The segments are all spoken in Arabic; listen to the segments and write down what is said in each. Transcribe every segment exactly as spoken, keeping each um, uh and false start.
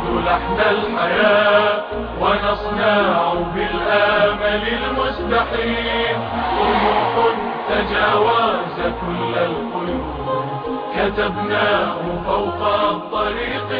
لحن الحياة ونصنع بالآمل المستحيل طموح تجاوز كل القيود كتبناه فوق الطريق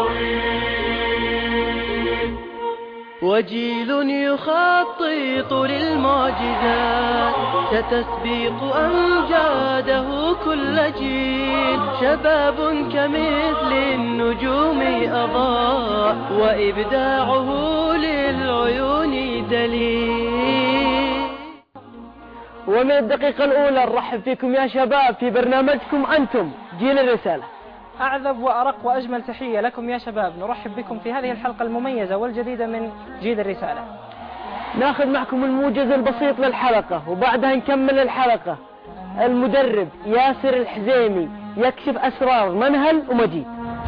الطويل. وجيل يخطط للمعجزات ستسبق أمجاده كل جيل شباب كمثل النجوم أضاء وإبداعه للعيون دليل. ومن الدقيقة الأولى نرحب فيكم يا شباب في برنامجكم أنتم جيل الرسالة. أعذب وأرق وأجمل تحية لكم يا شباب، نرحب بكم في هذه الحلقة المميزة والجديدة من جيل الرسالة. ناخذ معكم الموجز البسيط للحلقة وبعدها نكمل الحلقة. المدرب ياسر الحزيمي يكشف أسرار منهل ومجيد.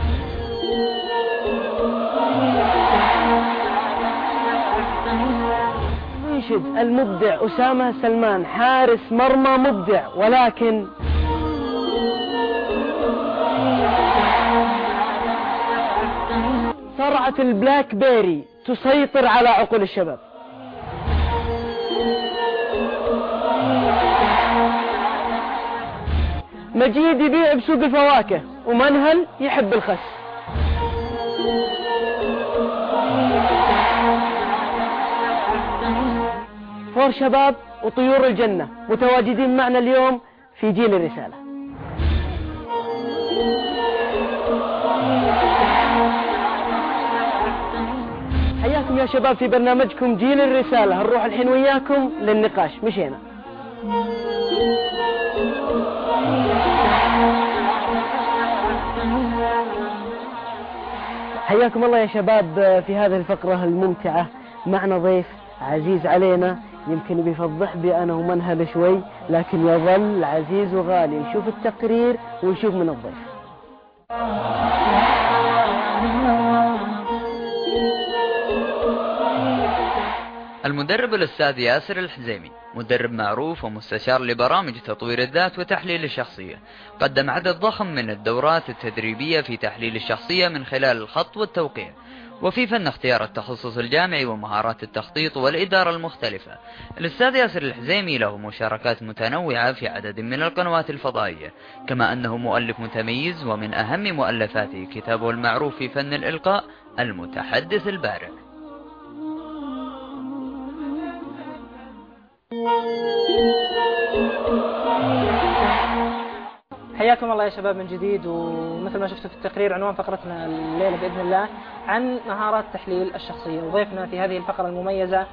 ينشد المبدع أسامة سلمان حارس مرمى مبدع، ولكن سرعة البلاك بيري تسيطر على عقول الشباب. مجيد يبيع بسوق الفواكه ومنهل يحب الخس. فور شباب وطيور الجنة متواجدين معنا اليوم في جيل الرسالة. حياكم يا شباب في برنامجكم جيل الرسالة. هنروح الحين وياكم للنقاش. مشينا. حياكم الله يا شباب في هذه الفقرة الممتعة. معنا ضيف عزيز علينا، يمكن بيفضح بي أنا ومنهل شوي، لكن يظل عزيز وغالي. نشوف التقرير ونشوف من الضيف. المدرب الأستاذ ياسر الحزيمي مدرب معروف ومستشار لبرامج تطوير الذات وتحليل الشخصية. قدم عدد ضخم من الدورات التدريبية في تحليل الشخصية من خلال الخط والتوقيع، وفي فن اختيار التخصص الجامعي ومهارات التخطيط والإدارة المختلفة. الأستاذ ياسر الحزيمي له مشاركات متنوعة في عدد من القنوات الفضائية، كما أنه مؤلف متميز، ومن أهم مؤلفاته كتابه المعروف في فن الإلقاء المتحدث البارع. حياكم الله يا شباب من جديد، ومثل ما شفتوا في التقرير عنوان فقرتنا الليلة بإذن الله عن مهارات تحليل الشخصية، وضيفنا في هذه الفقرة المميزة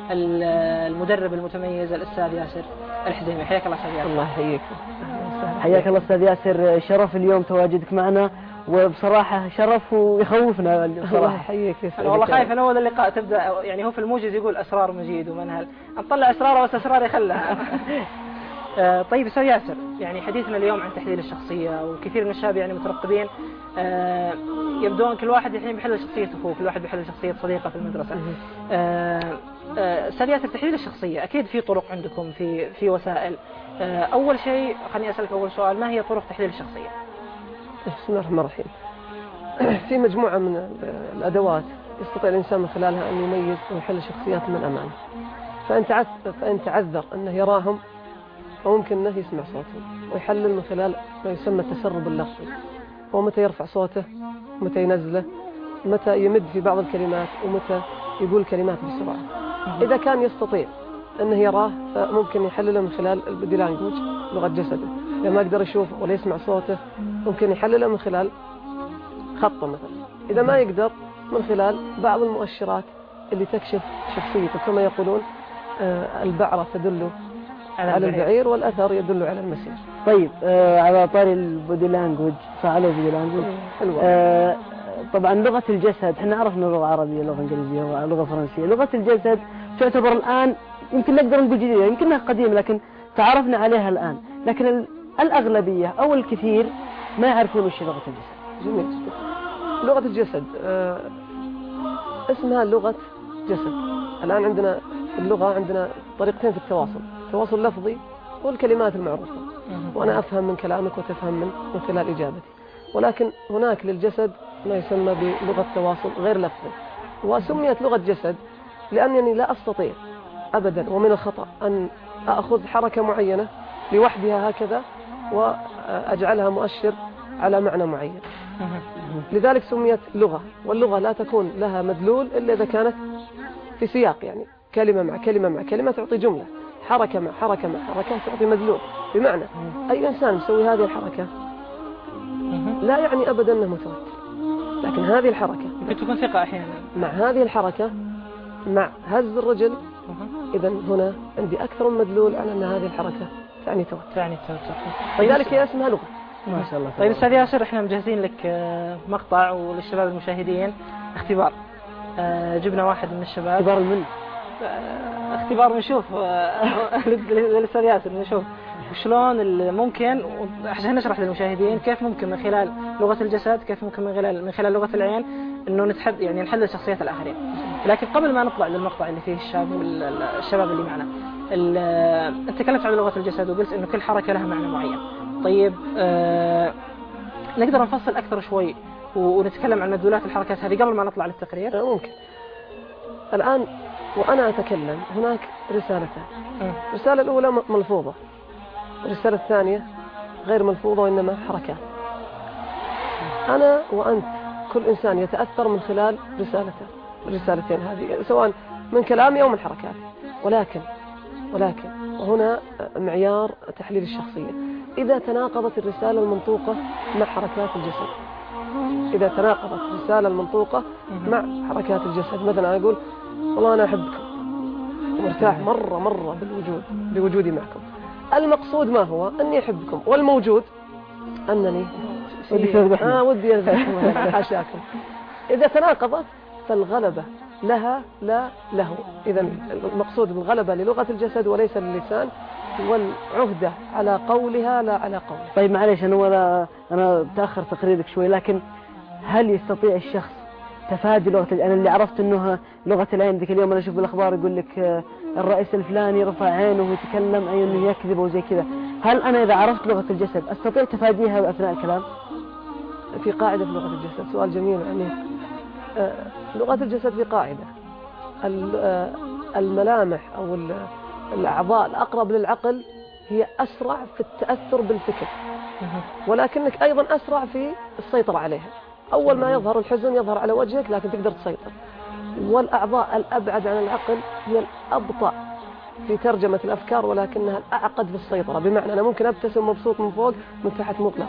المدرب المتميز الأستاذ ياسر الحزيمي. حياك الله أستاذ ياسر. الله يحييك. حياك الله أستاذ ياسر، شرف اليوم تواجدك معنا، وبصراحة شرف ويخوفنا بصراحة. الله يحييك. أنا والله خايف أنا أول اللقاء تبدأ، يعني هو في الموجز يقول أسرار مجيد ومنهل، نطلع أسراره بس أسرار يخلها. آه طيب أستاذ ياسر، يعني حديثنا اليوم عن تحليل الشخصية، وكثير من الشباب يعني مترقبين، آه يبدون كل واحد الحين بيحلل شخصية أخوه، كل واحد بيحلل شخصية صديقه في المدرسة. آه آه أستاذ ياسر، تحليل الشخصية أكيد في طرق عندكم، في في وسائل. آه أول شيء خليني أسألك أول سؤال، ما هي طرق تحليل الشخصية؟ بسم الله الرحمن الرحيم. في مجموعة من الأدوات يستطيع الإنسان من خلالها أن يميز ويحل شخصيات من أمامه. فإن فإن تعذر أنه يراهم، وممكن أنه يسمع صوتهم ويحلل من خلال ما يسمى التسرب اللفظي، ومتى يرفع صوته، متى ينزله، متى يمد في بعض الكلمات، ومتى يقول كلمات بسرعة. إذا كان يستطيع أنه يراه فممكن يحلله من خلال البودي لانجوج، لغة جسده. إذا ما يقدر يشوفه ولا يسمع صوته ممكن يحلله من خلال خطه مثلا. إذا ما يقدر من خلال بعض المؤشرات اللي تكشف شخصيته، كما يقولون آه البعرة تدل على البعير والأثر يدل على المسير. طيب آه على طاري البودي لانجوج، فعلى البودي لانجوج آه طبعا لغة الجسد، احنا عرفنا لغة عربية، لغة إنجليزية، لغة فرنسية. لغة الجسد تعتبر الآن يمكن نقدر نقول جديدة، يمكنها قديمة، لكن تعرفنا عليها الآن. لكن الأغلبية أو الكثير ما يعرفون وش لغة الجسد. جميل. لغة الجسد آه اسمها لغة جسد. الآن عندنا اللغة عندنا طريقتين في التواصل، تواصل لفظي والكلمات المعروفة، وأنا أفهم من كلامك وتفهم من من خلال إجابتي. ولكن هناك للجسد ما يسمى بلغة تواصل غير لفظي. وسميت لغة جسد لأنني لا أستطيع أبدا ومن الخطأ أن أخذ حركة معينة لوحدها هكذا وأجعلها مؤشر على معنى معين. لذلك سميت لغة، واللغة لا تكون لها مدلول إلا إذا كانت في سياق، يعني كلمة مع كلمة مع كلمة تعطي جملة، حركة مع حركة مع حركة تعطي مدلول. بمعنى أي إنسان يسوي هذه الحركة لا يعني أبدا أنه متوتر، لكن هذه الحركة ممكن تكون ثقة أحيانا مع هذه الحركة مع هز الرجل، إذا هنا عندي أكثر من مدلول على أن هذه الحركة تعني توتر. تعني توتر. لذلك هي اسمها لغة. ما شاء الله. طيب أستاذ ياسر، إحنا مجهزين لك مقطع وللشباب المشاهدين اختبار. جبنا واحد من الشباب. اختبار المن. اختبار بنشوف للأستاذ ياسر، بنشوف وشلون ممكن عشان نشرح للمشاهدين كيف ممكن من خلال لغة الجسد، كيف ممكن من خلال من خلال لغة العين إنه نتحد يعني نحلل شخصيات الآخرين. لكن قبل ما نطلع للمقطع اللي فيه الشاب والشباب اللي معنا، أنت تكلمت عن لغة الجسد وقلت إنه كل حركة لها معنى معين. طيب آه نقدر نفصل أكثر شوي ونتكلم عن مدلولات الحركات هذه قبل ما نطلع للتقرير؟ ممكن. الآن وأنا أتكلم هناك رسالتان. الرسالة الأولى ملفوظة، الرسالة الثانية غير ملفوظة وإنما حركات. أنا وأنت كل إنسان يتأثر من خلال رسالته الرسالتين هذه، سواء من كلامي أو من حركاتي. ولكن ولكن وهنا معيار تحليل الشخصية، إذا تناقضت الرسالة المنطوقة مع حركات الجسد، إذا تناقضت الرسالة المنطوقة مع حركات الجسد، مثلا أقول والله أنا أحبكم ومرتاح مرة مرة بالوجود بوجودي معكم، المقصود ما هو أني أحبكم، والموجود أنني آه ودي أذبحكم حاشاكم. إذا تناقضت فالغلبة لها لا له. إذا المقصود بالغلبة للغة الجسد وليس للسان، والعهدة على قولها لا على قولها. طيب معليش أنا ولا أنا تأخر تقريرك شوي، لكن هل يستطيع الشخص تفادي لغة العين؟ أنا اللي عرفت أنه لغة العين ذيك اليوم أنا أشوف بالأخبار يقول لك الرئيس الفلاني رفع عينه ويتكلم أي أنه يكذب وزي كذا، هل أنا إذا عرفت لغة الجسد أستطيع تفاديها أثناء الكلام؟ في قاعدة في لغة الجسد، سؤال جميل. يعني آه لغة الجسد في قاعدة، آه الملامح أو الأعضاء الأقرب للعقل هي أسرع في التأثر بالفكر، ولكنك أيضا أسرع في السيطرة عليها. أول ما يظهر الحزن يظهر على وجهك لكن تقدر تسيطر. والأعضاء الأبعد عن العقل هي الأبطأ في ترجمة الأفكار ولكنها الأعقد في السيطرة. بمعنى أنا ممكن أبتسم مبسوط من فوق، من تحت مقلق.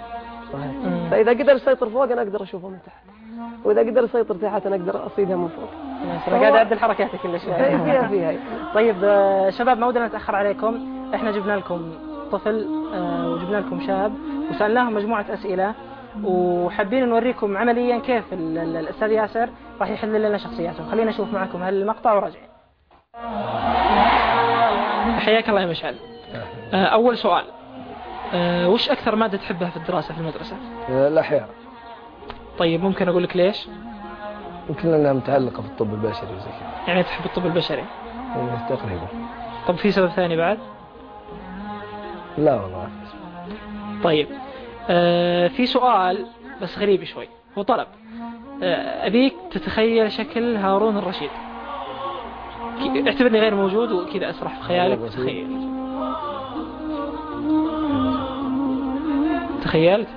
فإذا قدر يسيطر فوق أنا أقدر أشوفه من تحت، وإذا قدر يسيطر تحت أنا أقدر أصيدها من فوق. أنا قاعد أعدل حركاتك كل شوي. فيها فيها. طيب شباب، ما ودنا نتأخر عليكم، إحنا جبنا لكم طفل وجبنا لكم شاب وسألناهم مجموعة أسئلة وحابين نوريكم عمليا كيف الأستاذ ياسر راح يحلل لنا شخصياتهم. خلينا نشوف معكم هالمقطع وراجعين. حياك الله يا مشعل. أول سؤال، وش أكثر مادة تحبها في الدراسة في المدرسة؟ الأحياء. طيب ممكن أقول لك ليش؟ يمكن لأنها متعلقة بالطب البشري وزي كذا. يعني تحب الطب البشري؟ تقريبا. طب في سبب ثاني بعد؟ لا والله. طيب آه في سؤال بس غريب شوي، هو طلب آه أبيك تتخيل شكل هارون الرشيد، اعتبرني غير موجود وكذا أسرح في خيالك. تخيل تخيلت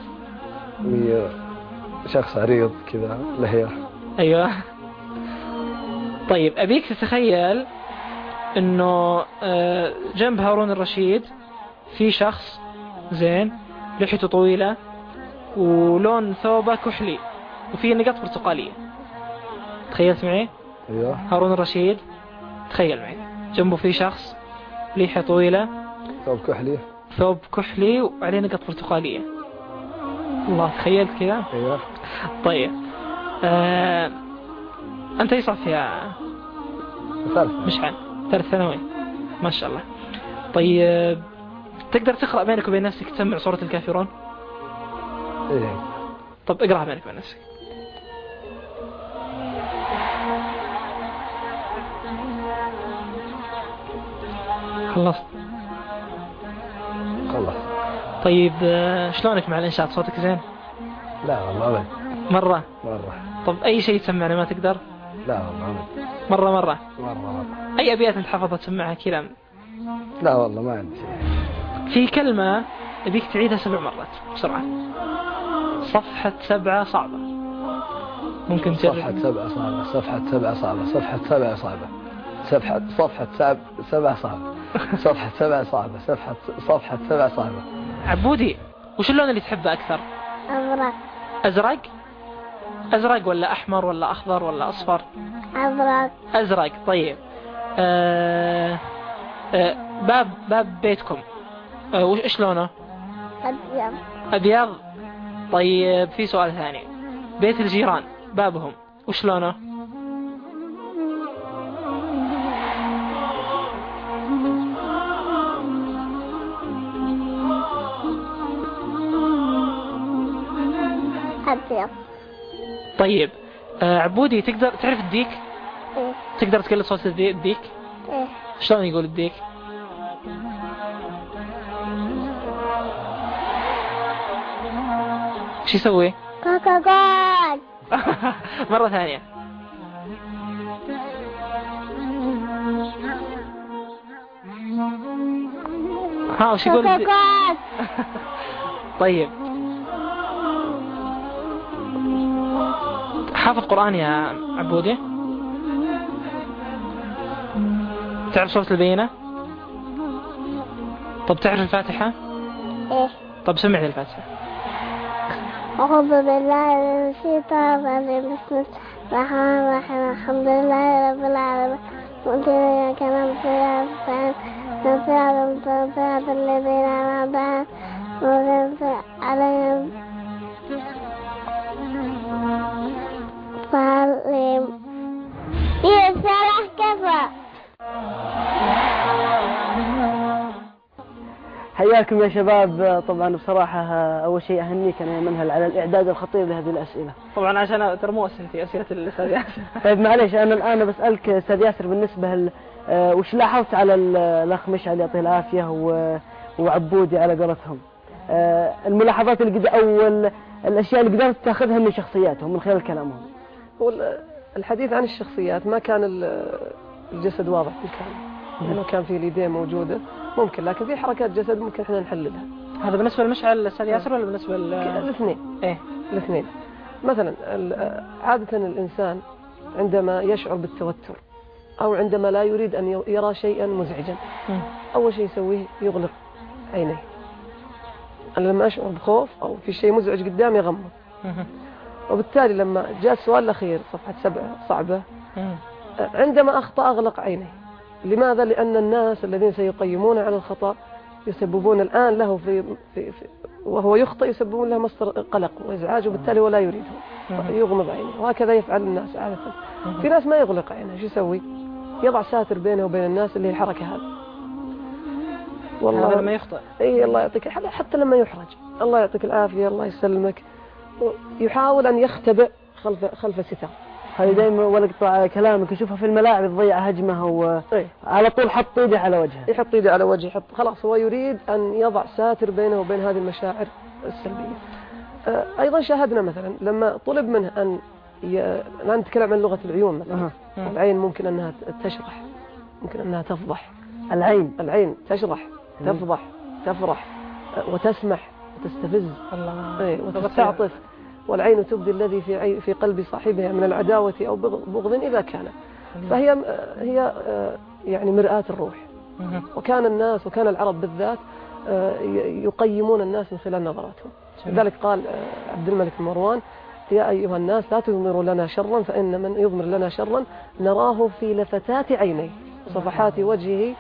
شخص عريض كذا لهية. أيوة. طيب أبيك تتخيل إنه آه جنب هارون الرشيد في شخص زين لحيته طويلة ولون ثوبه كحلي وفيه نقاط برتقالية. تخيلت معي؟ أيوة. هارون الرشيد، تخيل معي جنبه في شخص لحية طويلة، ثوب كحلي ثوب كحلي وعليه نقاط برتقالية. الله، تخيلت كذا؟ أيوة. طيب آه... أنت يصعب فيها ثالث مشعل ثالث ثانوي، ما شاء الله. طيب تقدر تقرأ بينك وبين نفسك تسمع سورة الكافرون؟ إيه. طب اقرأ بينك وبين نفسك. خلصت؟ خلص. طيب شلونك مع الإنشاء؟ صوتك زين؟ لا والله أبدا. مرة مرة. طب أي شيء تسمعنا ما تقدر؟ لا والله مرة مرة مرة مرة. أي أبيات أنت حفظها تسمعها كذا؟ لا والله ما عندي شيء. في كلمة أبيك تعيدها سبع مرات بسرعة. صفحة سبعة صعبة. ممكن تجرب. صفحة سبعة صعبة. صفحة سبعة صعبة. صفحة سبعة صعبة. صفحة صفحة سبعة سبعة صعبة. صفحة سبعة صعبة. صفحة صفحة سبعة صعبة. عبودي وش اللون اللي تحبه أكثر؟ أزرق. أزرق؟ أزرق ولا أحمر ولا أخضر ولا أصفر؟ أزرق. أزرق. طيب آه آه باب باب بيتكم آه وش إيش لونه؟ أبيض. أبيض. طيب في سؤال ثاني، بيت الجيران بابهم وش لونه؟ أبيض. طيب آه عبودي تقدر تعرف الديك؟ إيه. تقدر تقلد صوت الدي- الديك؟ إيه. شلون يقول الديك؟ شو يسوي؟ كوكوكوك. مرة ثانية. ها وش يقول الديك؟ كوكوكوك. طيب حافظ قرآن يا عبودي؟ تعرف سورة البينة؟ طب تعرف الفاتحة؟ إيه. طب سمعني الفاتحة. أعوذ بالله من الشيطان الرجيم. بسم الله الرحمن الرحيم. الحمد لله رب العالمين. مؤتنا كلام فيها فان نصيحة صراط الذين أنعمت عليهم فعلهم يسرح كفى. حياكم يا شباب. طبعا بصراحة أول شيء أهنيك أنا يا منهل على الإعداد الخطير لهذه الأسئلة. طبعا عشان ترى مو أسئلتي أسئلة الأستاذ ياسر. طيب معليش أنا الآن بسألك أستاذ ياسر بالنسبة ل آه، وش لاحظت على ال- الأخ مشعل يعطيه العافية و- وعبودي على قولتهم آه، الملاحظات اللي قد أو ال- الأشياء اللي قدرت تأخذها من شخصياتهم من خلال كلامهم؟ هو الحديث عن الشخصيات ما كان ال- الجسد واضح بالكامل، لأنه كان في اليدين موجودة ممكن، لكن في حركات جسد ممكن احنا نحللها. هذا بالنسبة لمشعل الأستاذ ياسر ولا بالنسبة ل الاثنين؟ إيه الاثنين. مثلا ال- عادة الإنسان عندما يشعر بالتوتر أو عندما لا يريد أن يرى شيئا مزعجا مم. أول شيء يسويه يغلق عينيه. أنا لما أشعر بخوف أو في شيء مزعج قدامي يغمض. مم. وبالتالي لما جاء السؤال الأخير صفحة سبعة صعبة، مم. عندما أخطأ أغلق عينيه. لماذا؟ لأن الناس الذين سيقيمون على الخطأ يسببون الآن له في, في, في وهو يخطئ يسببون له مصدر قلق وإزعاج، وبالتالي ولا يريده يغمض عينه. وهكذا يفعل الناس عادة. في ناس ما يغلق عينه، شو يسوي؟ يضع ساتر بينه وبين الناس اللي هي الحركة هذه. والله لما يخطئ. اي الله يعطيك، حتى لما يحرج الله يعطيك العافية الله يسلمك، يحاول أن يختبئ خلف خلف ستار. هذه دائما ولقطع كلامك يشوفها في الملاعب تضيع هجمه وعلى طول حط ايده على وجهه. يحط ايده على وجهه، يحط خلاص هو يريد أن يضع ساتر بينه وبين هذه المشاعر السلبية. أيضا شاهدنا مثلا لما طلب منه أن ي... الآن نتكلم عن لغة العيون مثلا. أه. العين ممكن أنها تشرح، ممكن أنها تفضح. العين العين تشرح، تفضح، تفرح، وتسمح، وتستفز، الله. وتستعطف. والعين تبدي الذي في عي... في قلب صاحبها من العداوة أو بغض إذا كان. فهي هي يعني مرآة الروح. وكان الناس وكان العرب بالذات يقيمون الناس من خلال نظراتهم. لذلك قال عبد الملك بن مروان: يا أيها الناس لا تضمروا لنا شرا فإن من يضمر لنا شرا نراه في لفتات عينيه وصفحات وجهه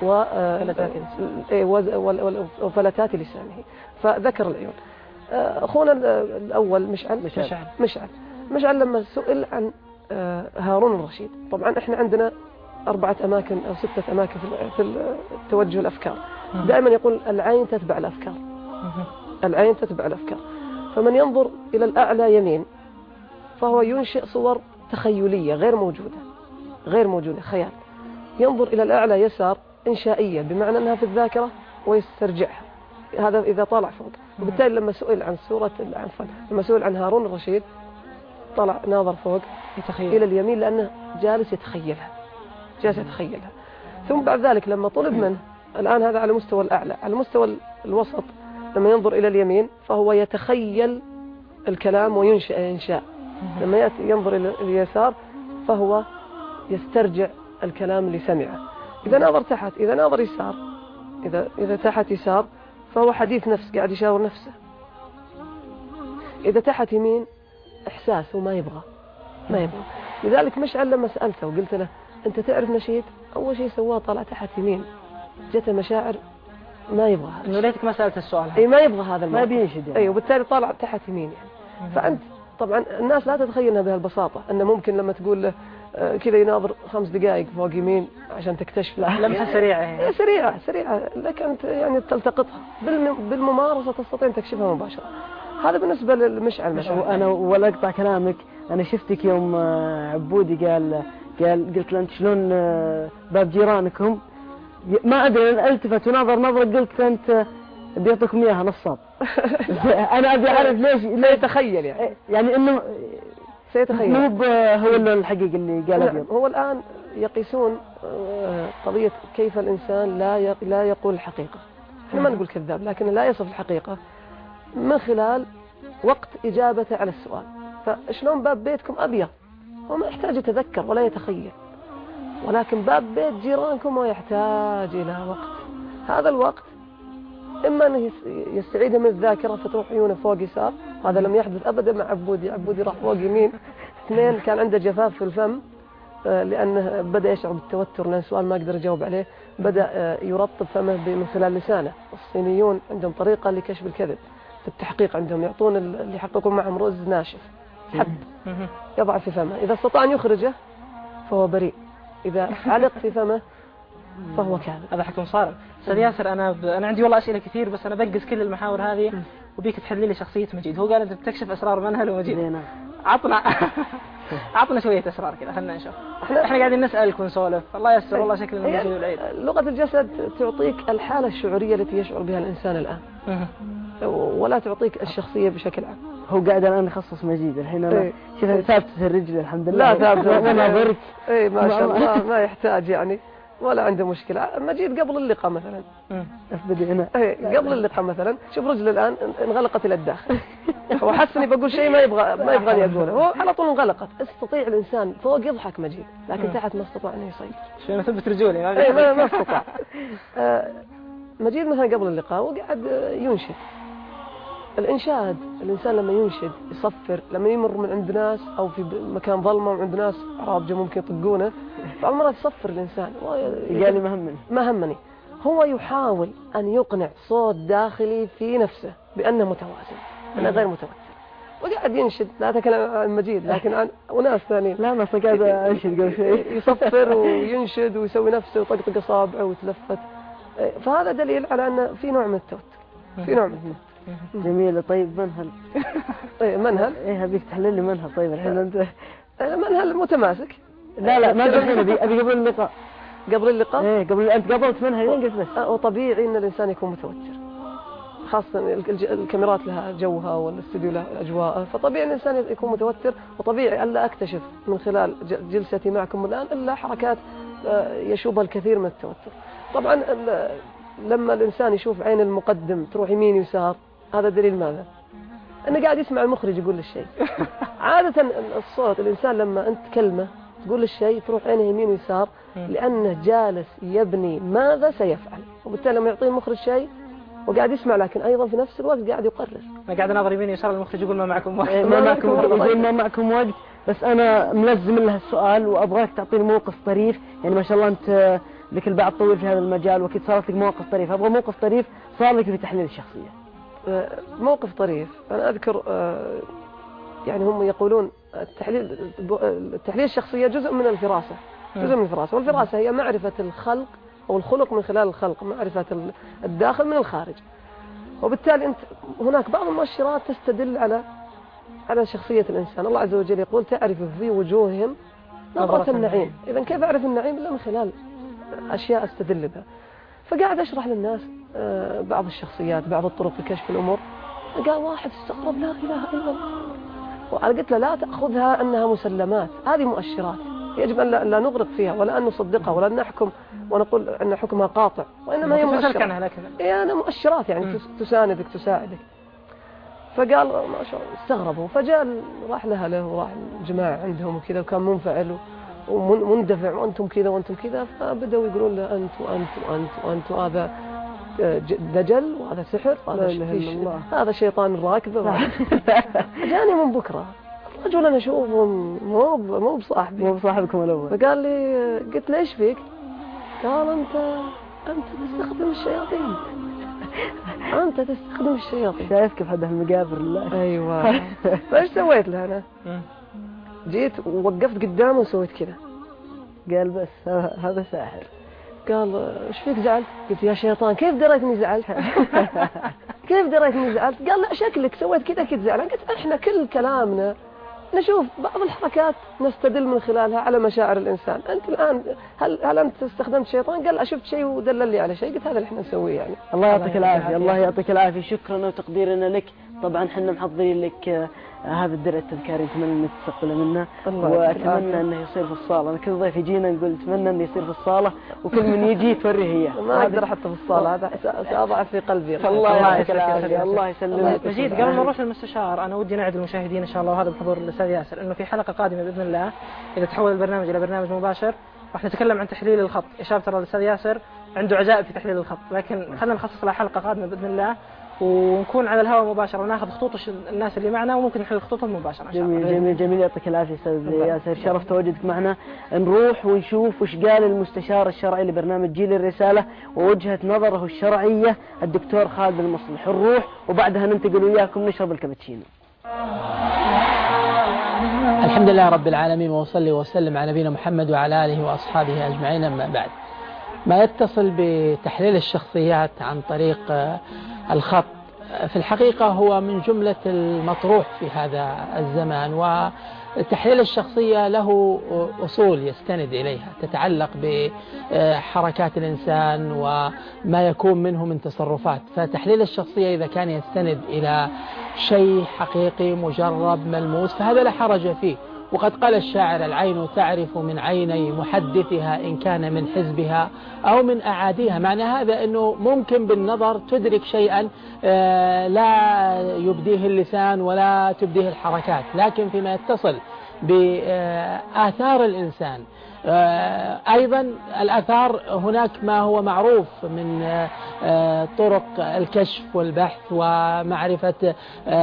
وفلتات لسانه. فذكر العيون. أخونا الأول مشعل مشعل مشعل مشعل لما سئل عن هارون الرشيد، طبعا احنا عندنا أربعة أماكن أو ستة أماكن في توجه الأفكار. دائما يقول العين تتبع الأفكار، العين تتبع الأفكار. فمن ينظر إلى الأعلى يمين فهو ينشئ صور تخيلية غير موجودة، غير موجودة خيال. ينظر إلى الأعلى يسار إنشائية، بمعنى أنها في الذاكرة ويسترجعها. هذا إذا طالع فوق. وبالتالي لما سئل عن سورة عفوا لما سئل عن هارون الرشيد طلع ناظر فوق يتخيل إلى اليمين لأنه جالس يتخيلها جالس يتخيلها. ثم بعد ذلك لما طلب منه الآن هذا على مستوى الأعلى، على مستوى الوسط لما ينظر إلى اليمين فهو يتخيل الكلام وينشأ إنشاء. لما يأتي ينظر إلى اليسار فهو يسترجع الكلام اللي سمعه. إذا ناظر تحت، إذا ناظر يسار، إذا إذا تحت يسار فهو حديث نفس قاعد يشاور نفسه. إذا تحت يمين إحساس وما يبغى ما يبغى. لذلك مشعل لما سألته وقلت له أنت تعرف نشيد، أول شيء سواه طلع تحت يمين، جته مشاعر ما يبغى. إنه ليتك ما سألت السؤال. أي ما يبغى هذا ما بينشد يعني. أي وبالتالي طلع تحت يمين يعني. فأنت طبعا الناس لا تتخيلها بهالبساطة أنه ممكن لما تقول له كذا يناظر خمس دقائق فوق يمين عشان تكتشف له لمحة سريعة يعني. سريعة سريعة لك أنت يعني تلتقطها بالممارسة تستطيع أن تكشفها مباشرة. هذا بالنسبة للمشعل مثلا. أنا ولا أقطع كلامك، أنا شفتك يوم عبودي قال قال قلت له أنت شلون باب جيرانكم، ما أدري أنا التفت ونظر نظرة قلت أنت بيعطيكم إياها نصاب. أنا أبي أعرف ليش لا يتخيل يعني يعني إنه سيتخيل مو هو الحقيقي اللي قال أبيض. هو الآن يقيسون قضية كيف الإنسان لا لا يقول الحقيقة. احنا ما نقول كذاب لكن لا يصف الحقيقة من خلال وقت إجابته على السؤال. فشلون باب بيتكم أبيض، هو ما يحتاج يتذكر ولا يتخيل، ولكن باب بيت جيرانكم هو يحتاج إلى وقت. هذا الوقت إما أنه يستعيده من الذاكرة فتروح عيونه فوق يسار، هذا لم يحدث أبدا مع عبودي. عبودي راح فوق يمين. اثنين كان عنده جفاف في الفم لأنه بدأ يشعر بالتوتر لأن سؤال ما قدر يجاوب عليه، بدأ يرطب فمه من خلال لسانه. الصينيون عندهم طريقة لكشف الكذب في التحقيق، عندهم يعطون اللي يحققون معهم رز ناشف حب يضع في فمه، إذا استطاع أن يخرجه فهو بريء، إذا علق في فمه فهو كاذب. هذا حكم صارم. أستاذ ياسر أنا ب... أنا عندي والله أسئلة كثير بس أنا بنقز كل المحاور هذه وبيك تحلي لي شخصية مجيد. هو قال أنت بتكشف أسرار منهل ومجيد. عطنا عطنا شوية أسرار كذا خلنا نشوف. إحنا إحنا قاعدين نسألك ونسولف. الله يسر والله شكلنا مجيد والعيد. لغة الجسد تعطيك الحالة الشعورية التي يشعر بها الإنسان الآن ولا تعطيك الشخصية بشكل عام. هو قاعد الآن يخصص مجيد الحين أنا ايه شوف ثابتة الرجل الحمد لله. لا ثابتة أنا ضرك. إيه ما شاء الله ما يحتاج يعني ولا عنده مشكلة. مجيد قبل اللقاء مثلا أفبدي أنا إيه قبل اللقاء مثلا شوف رجل الآن انغلقت إلى الداخل وحس إني بقول شيء ما يبغى ما يبغى لي أقوله، هو على طول انغلقت. استطيع الإنسان فوق يضحك مجيد لكن تحت ما استطاع أن يسيطر. شو أنا ثبت رجولي ما إيه ما ما استطاع. آه مجيد مثلا قبل اللقاء وقعد ينشد. الإنشاد الإنسان لما ينشد يصفر، لما يمر من عند ناس أو في مكان ظلمة وعند ناس عرابجة ممكن يطقونه بعض المرات يصفر الإنسان. يعني ما همني ما همني هو يحاول أن يقنع صوت داخلي في نفسه بأنه متوازن أنه غير متوتر وقاعد ينشد. لا أتكلم عن مجيد لكن عن وناس ثانيين. لا ما قاعد أنشد قبل شوي يصفر وينشد ويسوي نفسه ويطقطق أصابعه ويتلفت. فهذا دليل على أن في نوع من التوتر في نوع من التوتر. جميلة. طيب منهل ايه منهل ايه ابيك تحلل لي منهل. طيب الحين انت منهل متماسك. لا لا ما الحين ابي ابي قبل اللقاء قبل اللقاء ايه قبل انت قبلت منهل قلت بس. وطبيعي ان الانسان يكون متوتر خاصة الكاميرات لها جوها والاستوديو له اجواءه، فطبيعي الانسان يكون متوتر وطبيعي الا اكتشف من خلال جلستي معكم الان الا حركات يشوبها الكثير من التوتر. طبعا لما الانسان يشوف عين المقدم تروح يمين ويسار هذا دليل ماذا؟ انه قاعد يسمع المخرج يقول الشيء. عادة الصوت الانسان لما انت كلمة تقول الشيء تروح عينه يمين ويسار لانه جالس يبني ماذا سيفعل، وبالتالي لما يعطيه المخرج شيء وقاعد يسمع لكن ايضا في نفس الوقت قاعد يقرر. انا قاعد اناظر يمين ويسار المخرج يقول ما معكم وقت ما معكم يقول ما معكم وقت بس انا ملزم له السؤال وابغاك تعطيني موقف طريف. يعني ما شاء الله انت لك البعض طويل في هذا المجال وكيف صارت لك مواقف طريفة. ابغى موقف طريف صار لك في تحليل الشخصية. موقف طريف أنا أذكر يعني هم يقولون التحليل التحليل الشخصية جزء من الفراسة جزء من الفراسة والفراسة هي معرفة الخلق أو الخلق من خلال الخلق، معرفة الداخل من الخارج. وبالتالي أنت هناك بعض المؤشرات تستدل على على شخصية الإنسان. الله عز وجل يقول تعرف في وجوههم نظرة النعيم. إذا كيف أعرف النعيم إلا من خلال أشياء أستدل بها. فقاعد أشرح للناس بعض الشخصيات بعض الطرق في كشف الأمور. قال واحد استغرب لا إله إلا الله وقلت له لا تأخذها أنها مسلمات، هذه مؤشرات يجب أن لا, لا نغرق فيها ولا أن نصدقها ولا أن نحكم ونقول أن حكمها قاطع، وإنما هي مؤشرات. إيه أنا مؤشرات يعني م. تساندك تساعدك. فقال ما شاء الله استغربوا، فجاء راح لها له وراح الجماعة عندهم وكذا، وكان منفعل ومندفع وأنتم كذا وأنتم كذا، فبدأوا يقولون له أنت وأنت وأنت وأنت وهذا دجل وهذا سحر وهذا هذا شيطان راكبه. جاني من بكرة رجل أنا أشوفه مو مو بصاحبي مو بصاحبكم الأول. فقال لي قلت له إيش فيك؟ قال أنت أنت تستخدم الشياطين. أنت تستخدم الشياطين. شايف كيف هذا المقابر الله. أيوة. فإيش سويت له أنا؟ جيت ووقفت قدامه وسويت كذا. قال بس هذا ساحر. قال ايش فيك زعلت؟ قلت يا شيطان كيف دريتني زعلت؟ كيف دريتني زعلت؟ قال لا شكلك سويت كذا كذا زعلان. قلت احنا كل كلامنا نشوف بعض الحركات نستدل من خلالها على مشاعر الانسان. انت الان هل هل انت استخدمت شيطان؟ قال شفت شيء ودلل لي على شيء. قلت هذا اللي احنا نسويه يعني. الله يعطيك العافيه. الله يعطيك العافيه. شكرا وتقديرنا لك. طبعا احنا محضرين لك هذا الدرع التذكاري، نتمنى انك تستقبله منا، واتمنى انه يصير في الصاله. انا كل ضيف يجينا نقول اتمنى انه يصير في الصاله، وكل من يجي توريه اياه. ما اقدر حتى في الصاله، هذا ساضعف في قلبي. الله يعافيك العافيه. الله يسلمك. مجيد قبل ما نروح للمستشار انا ودي نعد المشاهدين ان شاء الله، وهذا بحضور الاستاذ ياسر، انه في حلقه قادمه باذن الله اذا تحول البرنامج الى برنامج مباشر راح نتكلم عن تحليل الخط. يا شباب ترى الاستاذ ياسر عنده عجائب في تحليل الخط، لكن خلينا نخصص لها حلقه قادمه باذن الله ونكون على الهواء مباشرة وناخذ خطوط الناس اللي معنا وممكن نحل خطوطهم مباشرة إن شاء الله. جميل جميل جميل. يعطيك العافية أستاذ ياسر، شرف تواجدك معنا. نروح ونشوف وش قال المستشار الشرعي لبرنامج جيل الرسالة ووجهة نظره الشرعية الدكتور خالد المصلح. نروح وبعدها ننتقل وياكم نشرب الكابتشينو. الحمد لله رب العالمين، وصلي وسلم على نبينا محمد وعلى آله وأصحابه أجمعين. أما بعد، ما يتصل بتحليل الشخصيات عن طريق الخط في الحقيقة هو من جملة المطروح في هذا الزمان، وتحليل الشخصية له أصول يستند إليها تتعلق بحركات الإنسان وما يكون منه من تصرفات. فتحليل الشخصية إذا كان يستند إلى شيء حقيقي مجرب ملموس فهذا لا حرج فيه. وقد قال الشاعر: العين تعرف من عيني محدثها إن كان من حزبها أو من أعاديها. معنى هذا أنه ممكن بالنظر تدرك شيئا لا يبديه اللسان ولا تبديه الحركات، لكن فيما يتصل بآثار الإنسان أيضا الآثار هناك ما هو معروف من طرق الكشف والبحث ومعرفة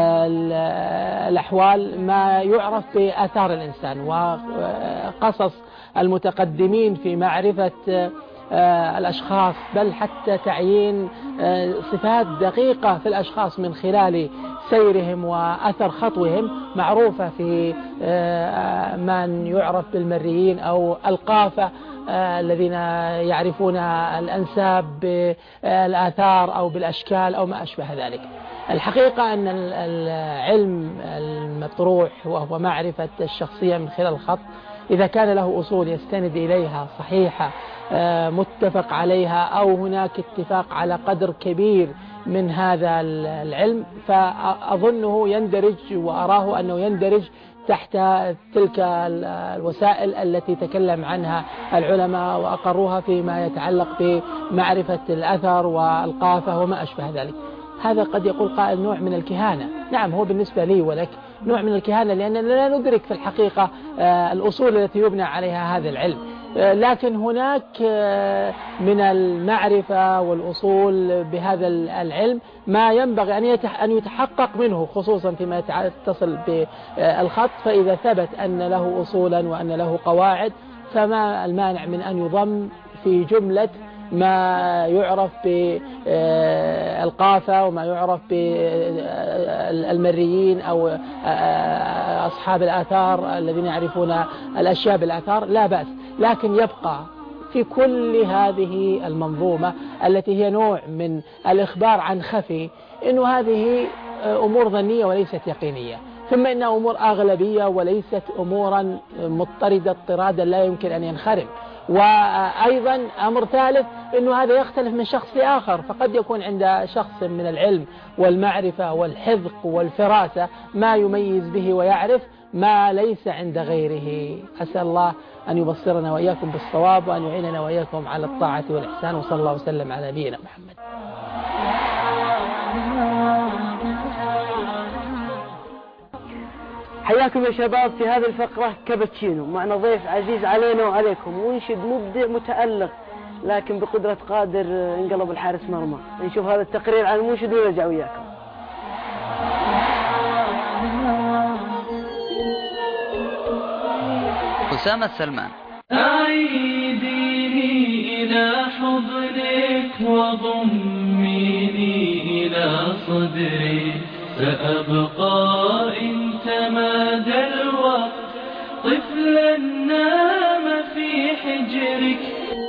الأحوال ما يعرف بآثار الإنسان، وقصص المتقدمين في معرفة الأشخاص، بل حتى تعيين صفات دقيقة في الأشخاص من خلال سيرهم وأثر خطوهم معروفة في من يعرف بالمريين أو القافة الذين يعرفون الأنساب بالآثار أو بالأشكال أو ما أشبه ذلك. الحقيقة أن العلم المطروح وهو معرفة الشخصية من خلال الخط إذا كان له أصول يستند إليها صحيحة متفق عليها أو هناك اتفاق على قدر كبير من هذا العلم فأظنه يندرج وأراه أنه يندرج تحت تلك الوسائل التي تكلم عنها العلماء وأقروها فيما يتعلق بمعرفة الأثر والقافة وما أشبه ذلك. هذا قد يقول قائل نوع من الكهانة. نعم هو بالنسبة لي ولك نوع من الكهانة، لأننا لا ندرك في الحقيقة الأصول التي يبنى عليها هذا العلم، لكن هناك من المعرفة والأصول بهذا العلم ما ينبغي أن يتحقق منه، خصوصا فيما يتصل بالخط. فإذا ثبت أن له أصولا وأن له قواعد فما المانع من أن يضم في جملة ما يعرف بالقافة وما يعرف بالمريين أو أصحاب الآثار الذين يعرفون الأشياء بالآثار، لا بأس. لكن يبقى في كل هذه المنظومة التي هي نوع من الإخبار عن خفي إنه هذه أمور ظنية وليست يقينية. ثم إنها أمور أغلبية وليست أمورا مضطردة اضطرادا لا يمكن أن ينخرم. وأيضا أمر ثالث أنه هذا يختلف من شخص لآخر، فقد يكون عند شخص من العلم والمعرفة والحذق والفراسة ما يميز به ويعرف ما ليس عند غيره. أسأل الله أن يبصرنا وإياكم بالصواب وأن يعيننا وإياكم على الطاعة والإحسان، وصلى الله وسلم على نبينا محمد. حياكم يا شباب في هذه الفقرة كابتشينو، معنا ضيف عزيز علينا وعليكم، منشد مبدع متألق لكن بقدرة قادر انقلب الحارس مرمى. نشوف هذا التقرير عن المنشد ونرجع وياكم. أسامة السلمان. أعيديني إلى حضنك وضميني إلى صدري، سأبقى إن تمادى الوقت طفلا نام في حجرك.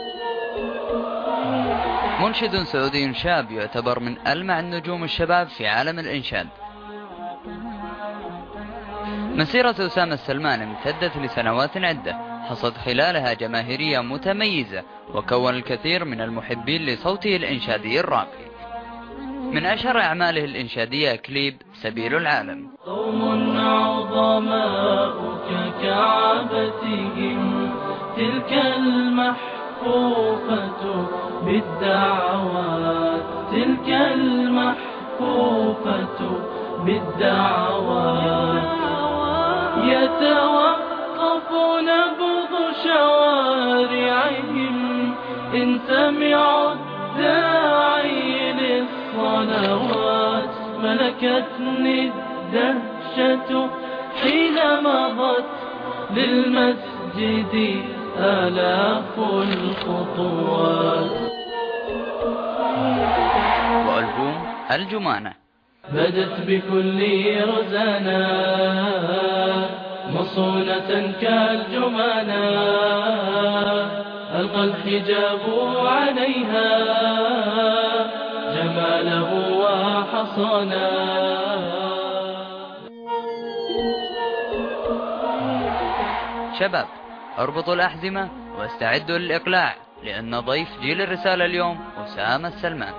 منشد سعودي شاب يعتبر من ألمع النجوم الشباب في عالم الإنشاد. مسيرة أسامة السلمان امتدت لسنوات عدة، حصد خلالها جماهيرية متميزة، وكون الكثير من المحبين لصوته الإنشادي الراقي. من أشهر أعماله الإنشادية كليب سبيل العالم. قوم عظماء ككعبتهم، تلك المحفوفة بالدعوات، تلك المحفوفة بالدعوات. يتوقف نبض شوارعهم إن سمعوا الداعي للصلوات. ملكتني الدهشة حين مضت للمسجد آلاف الخطوات. وألبوم الجمانة بدت بكل رزانا مصونة كالجمانة، ألقى الحجاب عليها جماله وحصانا. شباب اربطوا الأحزمة واستعدوا للإقلاع، لأن ضيف جيل الرسالة اليوم أسامة السلمان.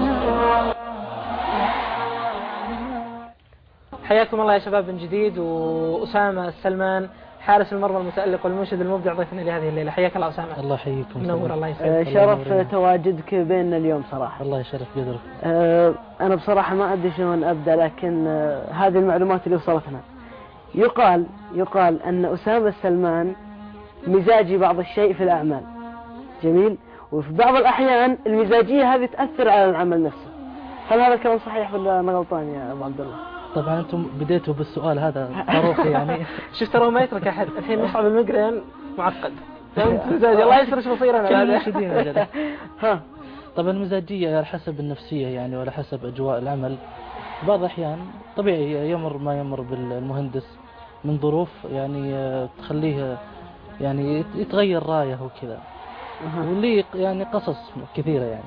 حياكم الله يا شباب من جديد، وأسامة السلمان حارس المرمى المتألق والمنشد المبدع ضيفنا لهذه الليلة. حياك الله أسامة. الله يحييكم. منور. الله يسعدك. شرف تواجدك بيننا اليوم صراحة. الله يشرف قدرك. أه أنا بصراحة ما أدري شلون أبدأ، لكن أه هذه المعلومات اللي وصلتنا. يقال يقال أن أسامة السلمان مزاجي بعض الشيء في الأعمال. جميل. وفي بعض الأحيان المزاجية هذه تأثر على العمل نفسه. هل هذا الكلام صحيح ولا أنا غلطان يا أبو عبد الله؟ طبعا أنتم بديتوا بالسؤال هذا صاروخي يعني. شفت ترى ما يترك أحد. الحين مصعب المقرن معقد. فهمت مزاجي. الله يسر ايش بصير أنا. ها. طبعا المزاجية على حسب النفسية يعني وعلى حسب أجواء العمل. بعض الأحيان طبيعي يمر ما يمر بالمهندس من ظروف يعني تخليه يعني يتغير رايه وكذا، واللي يعني قصص كثيرة يعني.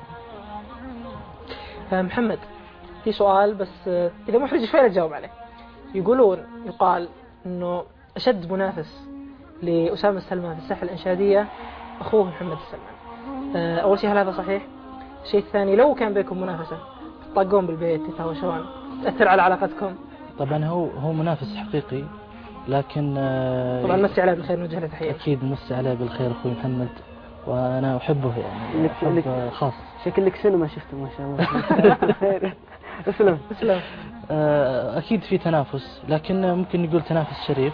محمد في سؤال بس إذا محرج شوية تجاوب عليه. يقولون يقال إنه أشد منافس لأسامة السلمان في الساحة الإنشادية أخوه محمد السلمان. أول شيء هل هذا صحيح؟ الشيء الثاني لو كان بينكم منافسة تطاقون بالبيت تتهاوشون تأثر على علاقتكم؟ طبعا هو هو منافس حقيقي، لكن طبعا نمسي عليه بالخير نوجه له تحية. أكيد نمسي عليه بالخير أخوي محمد، وأنا أحبه يعني حب خاص. شكلك سينما شفته ما شاء الله. اسلم اسلم. أكيد في تنافس، لكن ممكن نقول تنافس شريف،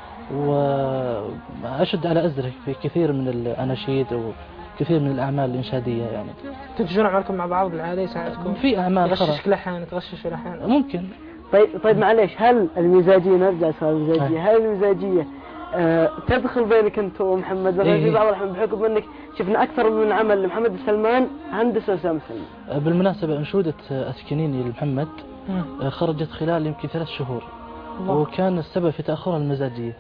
وأشد على أزرك في كثير من الأناشيد وكثير من الأعمال الإنشادية يعني. تنتجون أعمالكم مع بعض بالعادة يساعدكم؟ في أعمال تغششك لحن تغشش لحن ممكن. طيب طيب معليش، هل المزاجية نرجع سؤال المزاجية هل المزاجية أه تدخل بينك أنت ومحمد؟ إيه. في بعض الأحيان بحكم أنك شفنا أكثر من عمل لمحمد السلمان هندس أسامة السلمان. بالمناسبة أنشودة أسكنيني لمحمد خرجت خلال يمكن ثلاث شهور الله. وكان السبب في تأخر المزاجية.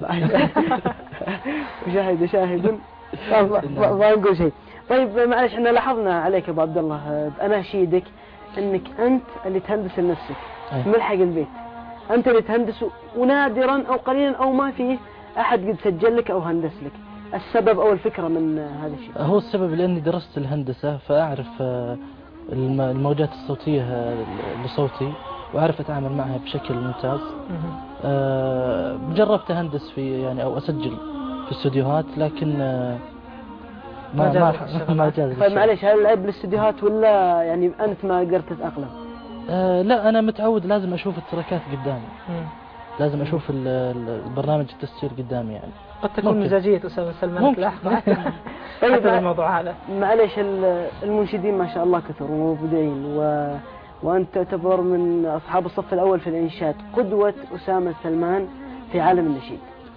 شاهد شاهد ما نقول شيء. طيب معلش احنا لاحظنا عليك أبو عبد الله أناشيدك أنك أنت اللي تهندس لنفسك ملحق البيت. أنت اللي تهندس، ونادرا أو قليلا أو ما فيه أحد قد سجل لك أو هندس لك. السبب أو الفكرة من هذا الشيء؟ هو السبب لأني درست الهندسة، فأعرف الموجات الصوتية لصوتي وأعرف أتعامل معها بشكل ممتاز. أه جربت أهندس في يعني أو أسجل في استوديوهات، لكن أه ما ما ما جاز. طيب معليش، هل العيب بالاستوديوهات ولا يعني أنت ما قدرت تتأقلم؟ أه لا، أنا متعود لازم أشوف التركات قدامي، لازم أشوف البرنامج التسجيل قدامي يعني. قد تكون مزاجية أسامة سلمان تلاحظ طيب الموضوع هذا. معليش، المنشدين ما شاء الله كثر ومبدعين، و... وأنت تعتبر من أصحاب الصف الأول في الإنشاد، قدوة أسامة سلمان في عالم النشيد.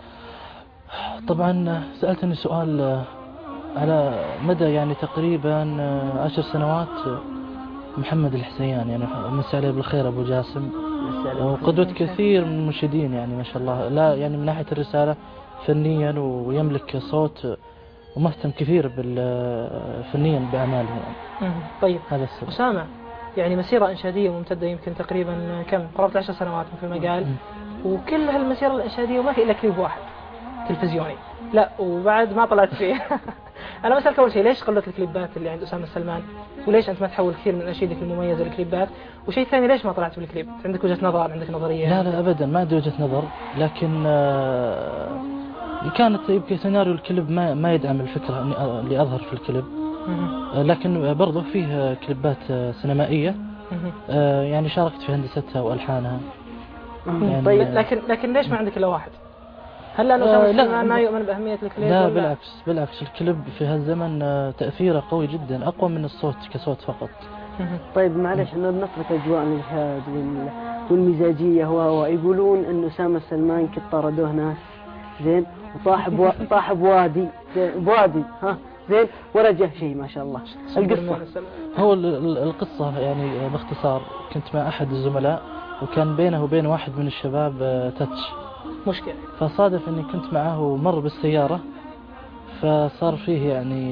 طبعا سألتني سؤال على مدى يعني تقريبا عشر سنوات. محمد الحسيان يعني مسي عليه بالخير أبو جاسم، وقدوة كثير من المنشدين يعني ما شاء الله، لا يعني من ناحية الرسالة فنيا، ويملك صوت ومهتم كثير فنيا بأعماله يعني. طيب هذا السبب. أسامة يعني مسيرة إنشادية ممتدة يمكن تقريبا كم قرابة عشر سنوات في المجال، وكل هالمسيرة الإنشادية وما في إلا كليب واحد تلفزيوني، لا وبعد ما طلعت فيه. أنا بسألك أول شيء، ليش قلت الكليبات اللي عند أسامة سلمان؟ وليش أنت ما تحول كثير من أناشيدك المميزة للكليبات؟ وشيء ثاني، ليش ما طلعت بالكليب؟ عندك وجهة نظر، عندك نظرية؟ لا لا أبدا ما عندي وجهة نظر، لكن آه كانت يمكن سيناريو الكليب ما ما يدعم الفكرة إني اللي أظهر في الكليب. آه لكن برضه فيه كليبات آه سينمائية آه يعني شاركت في هندستها وألحانها. يعني طيب لكن لكن ليش ما عندك إلا واحد؟ هل لأن أسامة سلمان ما يؤمن بأهمية الكليب؟ لا بالعكس بالعكس، الكليب في هالزمن تأثيره قوي جدا، أقوى من الصوت كصوت فقط. طيب معلش، أنا بنطلق أجواء الإنشاد والمزاجية، هو هو يقولون إن أسامة سلمان كنت طردوه ناس زين، وطاح بوا طاح بوادي بوادي ها زين، ولا جه شيء ما شاء الله. القصة هو القصة يعني باختصار، كنت مع أحد الزملاء وكان بينه وبين واحد من الشباب تاتش مشكلة، فصادف اني كنت معه مر بالسيارة، فصار فيه يعني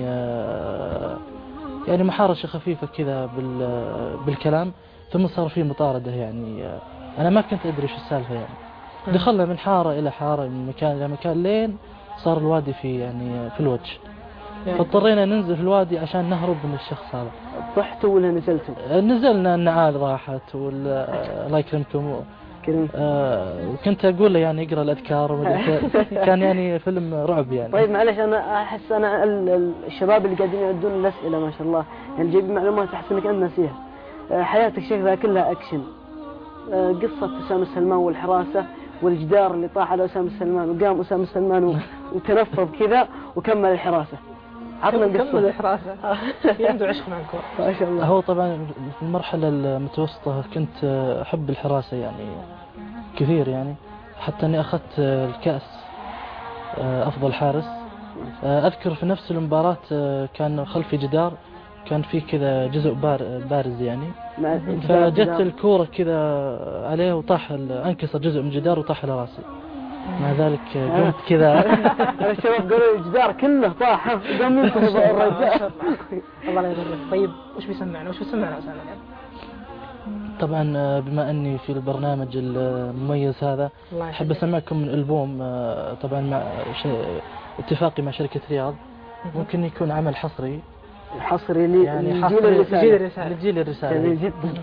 يعني محارشة خفيفة كذا بالكلام، ثم صار فيه مطاردة يعني. انا ما كنت ادري شو السالفة يعني. دخلنا من حارة الى حارة، من مكان الى مكان، لين صار الوادي في يعني في الوجه، فاضطرينا ننزل في الوادي عشان نهرب من الشخص هذا. طحتوا ولا نزلتوا؟ نزلنا، النعال راحت ولا الله يكرمكم. آه وكنت أقول له يعني يقرأ الأذكار كان يعني فيلم رعب يعني. طيب معلش، أنا أحس أنا الشباب اللي قاعدين يردون الأسئلة ما شاء الله يعني جايبين معلومات أحس إنك أنت نسيها. آه حياتك شكلها كلها أكشن. آه قصة أسامة سلمان والحراسة والجدار اللي طاح على أسامة سلمان، وقام أسامة سلمان وتنفض كذا وكمل الحراسة. عطنا القصة. كمل الحراسة. عنده عشق مع الكورة ما شاء الله. هو طبعا في المرحلة المتوسطة كنت أحب الحراسة يعني كثير يعني، حتى أني أخذت الكأس أفضل حارس. أذكر في نفس المباراة كان خلفي جدار، كان فيه كذا جزء بارز يعني، فجت الكورة كذا عليه وطاح، انكسر جزء من الجدار وطاح على راسي. مع ذلك قمت كذا. الشباب قالوا الجدار كله طاح، قام ينتهض الرجال. الله لا يضرك. طيب وش بيسمعنا وش بيسمعنا أسامة الآن؟ طبعا بما أني في البرنامج المميز هذا أحب أسمعكم من ألبوم، طبعا مع اتفاقي مع شركة رياض، ممكن يكون عمل حصري حصري لي يعني حصري لجيل الرسالة لجيل الرسالة جدا.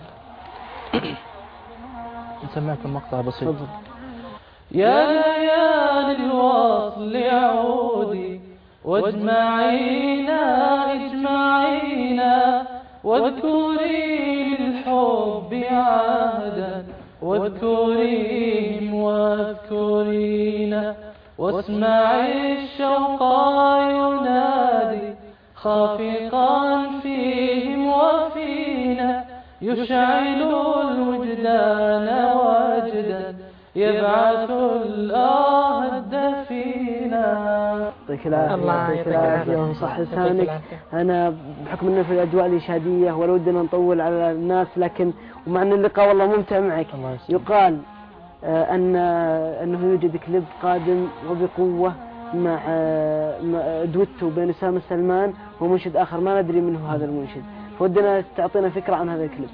نسمعكم مقطع بسيط. يا ليالي الوصل عودي واجمعينا اجمعينا، واذكري للحب عهدا واذكريهم واذكرينا، واسمعي الشوق ينادي خافقا فيهم وفينا، يشعل الوجدان وجدا يبعث الآه الدفينا. يعطيك العافية يعطيك العافية وصح لسانك. أنا بحكم أنه في الأجواء الإنشادية ولا ودنا نطول على الناس، لكن ومع أن اللقاء والله ممتع معك، يقال آه أن أنه يوجد كليب قادم وبقوة مع آه دويتو بين أسامة سلمان ومنشد آخر ما ندري منه هذا المنشد، فودنا تعطينا فكرة عن هذا الكليب.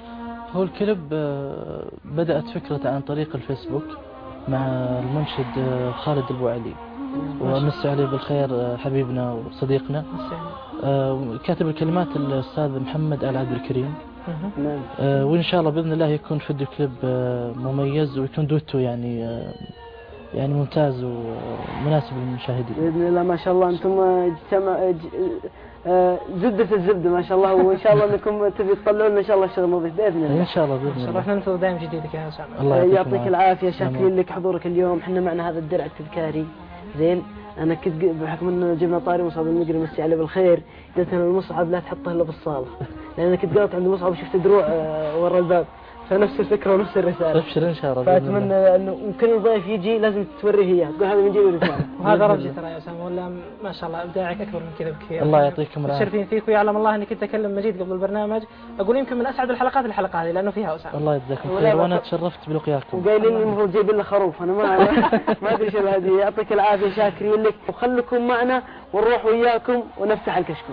هو الكليب آه، بدأت فكرته عن طريق الفيسبوك مع المنشد آه، خالد البوعلي، ومسي عليه بالخير آه، حبيبنا وصديقنا. آه، كاتب الكلمات الأستاذ محمد آل عبد الكريم. آه، وإن شاء الله بإذن الله يكون فيديو كليب آه، مميز، ويكون دوتو يعني آه، يعني ممتاز ومناسب للمشاهدين بإذن الله. ما شاء الله أنتم اجتمع زبدة الزبدة ما شاء الله، وإن شاء الله أنكم تبي تطلعون إن شاء الله الشغل نظيف بإذن الله. إن شاء الله بإذن الله. شرفنا ننتظر دائما جديدك يا هشام. الله يعطيك العافية، شاكرين لك حضورك اليوم. احنا معنا هذا الدرع التذكاري زين. أنا كنت بحكم إنه جبنا طاري مصعب المقري مسي عليه بالخير، قلت أنا المصعب لا تحطه إلا بالصالة، لأن أنا كنت قاطع عند المصعب وشفت دروع ورا الباب، فنفس الفكرة ونفس الرسالة. ابشر إن شاء الله. فأتمنى أنه كل ضيف يجي لازم توريه إياه، تقول هذا من جيب رسالة. وهذا رمزي ترى يا أسامة، ولا ما شاء الله إبداعك أكبر من كذا بكثير. الله يعطيكم العافية. متشرفين فيك، ويعلم الله أني كنت أكلم مجيد قبل البرنامج أقول يمكن من أسعد الحلقات الحلقة هذه لأنه فيها أسامة. الله يجزاكم خير، وأنا تشرفت بلقياكم. وقايلين لي المفروض جايبين له خروف، أنا ما ما أدري شو هذه. يعطيك العافية، شاكرين لك، وخلكم معنا ونروح وياكم ونفتح الكشكول.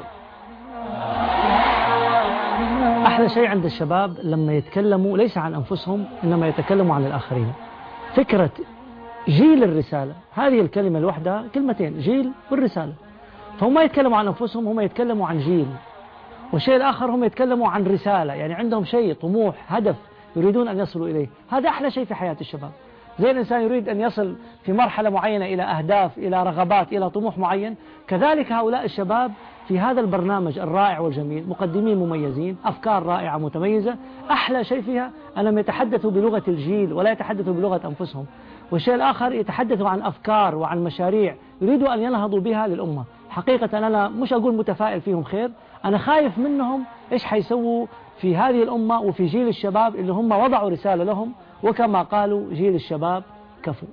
أحلى شيء عند الشباب لما يتكلموا ليس عن أنفسهم إنما يتكلموا عن الآخرين. فكرة جيل الرسالة، هذه الكلمة الوحدة كلمتين، جيل والرسالة. فهم ما يتكلموا عن أنفسهم، هم يتكلموا عن جيل. والشيء الآخر هم يتكلموا عن رسالة، يعني عندهم شيء، طموح، هدف يريدون أن يصلوا إليه. هذا أحلى شيء في حياة الشباب. زي الإنسان يريد أن يصل في مرحلة معينة إلى أهداف، إلى رغبات، إلى طموح معين، كذلك هؤلاء الشباب في هذا البرنامج الرائع والجميل، مقدمين مميزين، أفكار رائعة متميزة. أحلى شيء فيها أنهم يتحدثوا بلغة الجيل ولا يتحدثوا بلغة أنفسهم. والشيء الآخر يتحدثوا عن أفكار وعن مشاريع يريدوا أن ينهضوا بها للأمة. حقيقة أنا مش أقول متفائل فيهم خير، أنا خايف منهم إيش حيسووا في هذه الأمة وفي جيل الشباب اللي هم وضعوا رسالة لهم، وكما قالوا جيل الشباب كفو.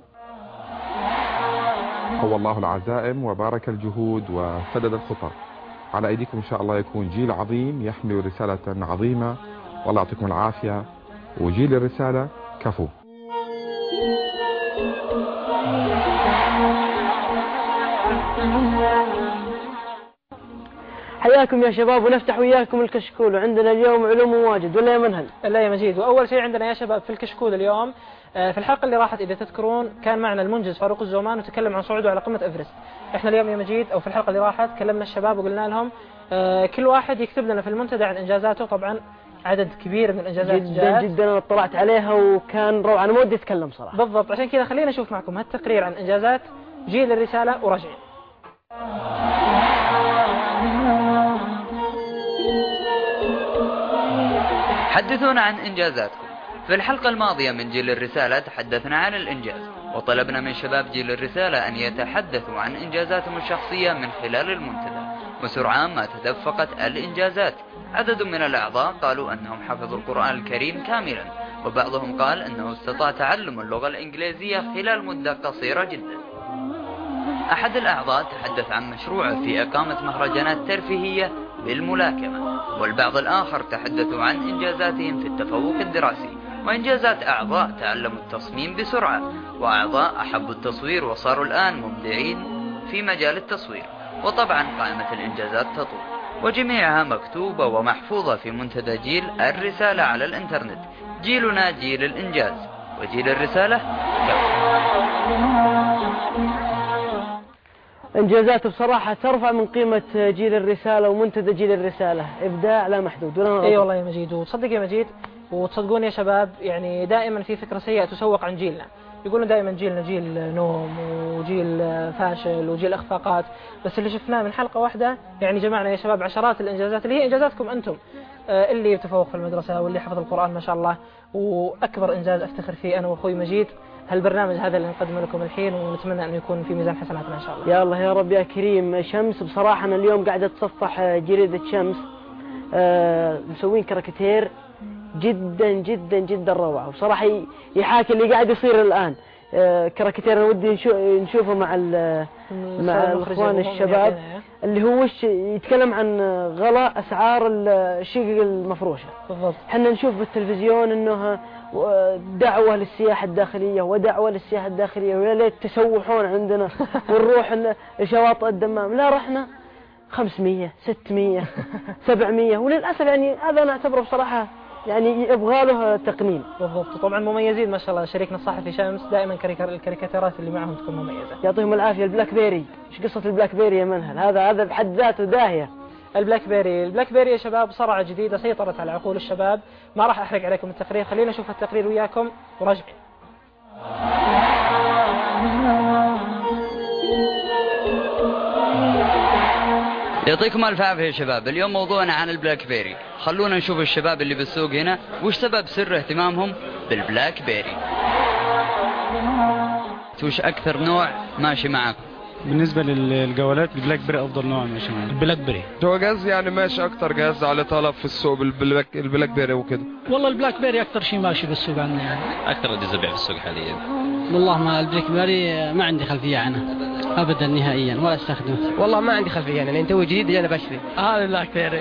قوى الله العزائم وبارك الجهود وسدد الخطى. على أيديكم إن شاء الله يكون جيل عظيم يحمل رسالة عظيمة، والله يعطيكم العافية. وجيل الرسالة كفو. حياكم يا شباب، ونفتح وياكم الكشكول. وعندنا اليوم علوم وواجد، ولا يا منهل؟ لا يا مجيد. وأول شيء عندنا يا شباب في الكشكول اليوم، في الحلقة اللي راحت إذا تذكرون كان معنا المنجز فاروق الزومان وتكلم عن صعوده على قمة إيفرست. إحنا اليوم يا مجيد أو في الحلقة اللي راحت كلمنا الشباب وقلنا لهم كل واحد يكتب لنا في المنتدى عن إنجازاته. طبعا عدد كبير من الإنجازات جدا جاءت. جدا أنا اطلعت عليها وكان روعة، أنا ما ودي أتكلم صراحة. بالضبط، عشان كذا خلينا نشوف معكم هالتقرير عن إنجازات جيل الرسالة وراجعين. حدثونا عن إنجازاتكم. في الحلقة الماضية من جيل الرسالة تحدثنا عن الإنجاز، وطلبنا من شباب جيل الرسالة أن يتحدثوا عن إنجازاتهم الشخصية من خلال المنتدى. وسرعان ما تدفقت الإنجازات. عدد من الأعضاء قالوا أنهم حفظوا القرآن الكريم كاملا، وبعضهم قال أنه استطاع تعلم اللغة الإنجليزية خلال مدة قصيرة جدا. أحد الأعضاء تحدث عن مشروعه في إقامة مهرجانات ترفيهية بالملاكمة، والبعض الآخر تحدثوا عن إنجازاتهم في التفوق الدراسي. وإنجازات أعضاء تعلموا التصميم بسرعة، وأعضاء أحبوا التصوير وصاروا الآن مبدعين في مجال التصوير. وطبعا قائمة الإنجازات تطول، وجميعها مكتوبة ومحفوظة في منتدى جيل الرسالة على الإنترنت. جيلنا جيل الإنجاز، وجيل الرسالة إنجازاته بصراحة ترفع من قيمة جيل الرسالة ومنتدى جيل الرسالة. إبداع لا محدود. أي والله يا مجيد، وتصدق يا مجيد وتصدقون يا شباب، يعني دائما في فكرة سيئة تسوق عن جيلنا. يقولون دائما جيلنا جيل نوم وجيل فاشل وجيل اخفاقات، بس اللي شفناه من حلقة واحدة يعني جمعنا يا شباب عشرات الإنجازات اللي هي إنجازاتكم أنتم، اللي يتفوق في المدرسة واللي حفظ القرآن ما شاء الله. وأكبر إنجاز أفتخر فيه أنا وأخوي مجيد هالبرنامج هذا اللي نقدمه لكم الحين، ونتمنى أن يكون في ميزان حسناتنا إن شاء الله. يا الله يا رب يا كريم. شمس بصراحة أنا اليوم قاعدة أتصفح جريدة شمس، أه مسوين كاريكاتير جدا جدا جدا روعة، وبصراحة يحاكي اللي قاعد يصير الآن. أه كاريكاتير أنا ودي نشوفه مع مع الإخوان الشباب، اللي هو وش يتكلم عن غلاء أسعار الشقق المفروشة. بالضبط. حنا نشوف بالتلفزيون إنه دعوة للسياحة الداخلية ودعوة للسياحة الداخلية، ويا ليت تسوحون عندنا ونروح شواطئ الدمام. لا، رحنا خمسمية ستمية سبعمية، وللأسف يعني هذا أنا أعتبره بصراحة يعني يبغى له تقنين. بالضبط. طبعا مميزين ما شاء الله، شريكنا الصحفي شمس دائما الكاريكاتيرات اللي معهم تكون مميزة. يعطيهم العافية. البلاك بيري، ايش قصة البلاك بيري يا منهل؟ هذا هذا بحد ذاته داهية. البلاك بيري البلاك بيري يا شباب صرعة جديدة سيطرت على عقول الشباب. ما راح أحرق عليكم التقرير، خلينا نشوف التقرير وياكم وراجعين. يعطيكم الف عافيه يا شباب. اليوم موضوعنا عن البلاك بيري. خلونا نشوف الشباب اللي بالسوق هنا وش سبب سر اهتمامهم بالبلاك بيري. وش اكثر نوع ماشي معاكم؟ بالنسبة للجوالات البلاك بيري أفضل نوع ماشي معانا. البلاك بيري هو جهاز يعني ماشي أكتر جهاز على طلب في السوق بالبلاك البلاك بيري وكده. والله البلاك بيري أكتر شيء ماشي بالسوق عندنا يعني. أكثر اللي يبيع في السوق حاليا. والله ما البلاك بيري ما عندي خلفية عنه أبدا نهائيا ولا استخدمه. والله ما عندي خلفية يعني أنت جديد أنا بشتري. هذا البلاك بيري.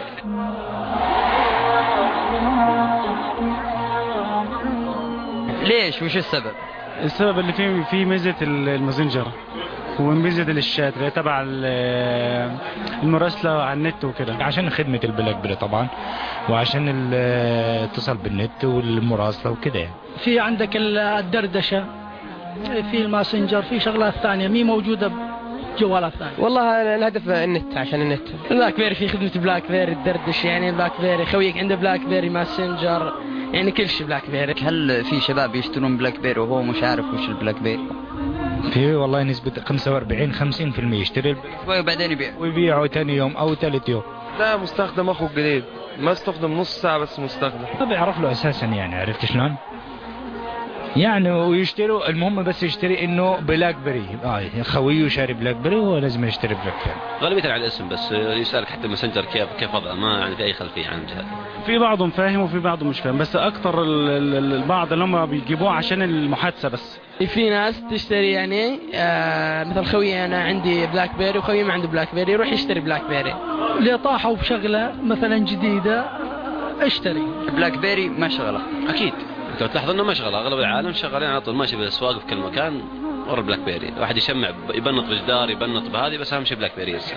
ليش؟ وش السبب؟ السبب اللي فيه فيه ميزة الماسنجر وميزة الشات اللي تبع المراسلة على النت وكده. عشان خدمة البلاك بيري طبعا، وعشان الاتصال بالنت والمراسلة وكده يعني. في عندك الدردشة، في الماسنجر، في شغلات ثانية مي موجودة بجوالات ثانية. والله الهدف النت، عشان النت. البلاك بيري في خدمة بلاك بيري، الدردش يعني البلاك بيري، خويك عنده بلاك بيري، ماسنجر، يعني كل شيء بلاك بيري. هل في شباب يشترون بلاك بيري وهو مش عارف وش البلاك بيري؟ في والله نسبة خمسة وأربعين خمسين بالمئة يشتري وبعدين يبيع ويبيعه ثاني يوم أو ثالث يوم. ده مستخدم أخو الجديد، ما استخدم نص ساعة بس مستخدم. ما بيعرف له أساسا يعني، عرفت شلون؟ يعني ويشتروا المهم بس يشتري انه بلاك بيري. اه خويه شاري بلاك بيري وهو لازم يشتري بلاك بيري. غالبا على الاسم بس يسالك حتى الماسنجر كيف كيف وضعه، ما عندي اي خلفيه عن الجهاز. في بعضهم فاهم وفي بعضهم مش فاهم، بس اكثر البعض اللي هم بيجيبوه عشان المحادثه بس. في ناس تشتري يعني آه مثل خوي انا عندي بلاك بيري وخوي ما عنده بلاك بيري يروح يشتري بلاك بيري. اللي طاحوا بشغله مثلا جديده اشتري. بلاك بيري مشغله اكيد. انت تلاحظ انه مشغله، اغلب العالم شغالين على طول ماشي بالاسواق في كل مكان ورا بلاك بيري. واحد يشمع يبنط بجدار يبنط بهذه، بس اهم شيء بلاك بيري يرسل.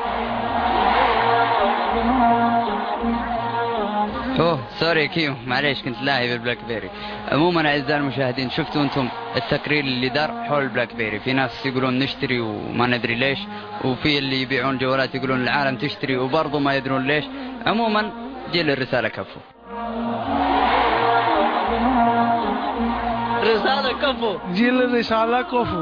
اوه سوري كيو، معليش كنت لاهي بالبلاك بيري. عموما اعزائي المشاهدين، شفتوا انتم التقرير اللي دار حول البلاك بيري. في ناس يقولون نشتري وما ندري ليش، وفي اللي يبيعون جوالات يقولون العالم تشتري وبرضه ما يدرون ليش. عموما جيل الرسالة كفو. رسالة كفو، جيل الرسالة كفو.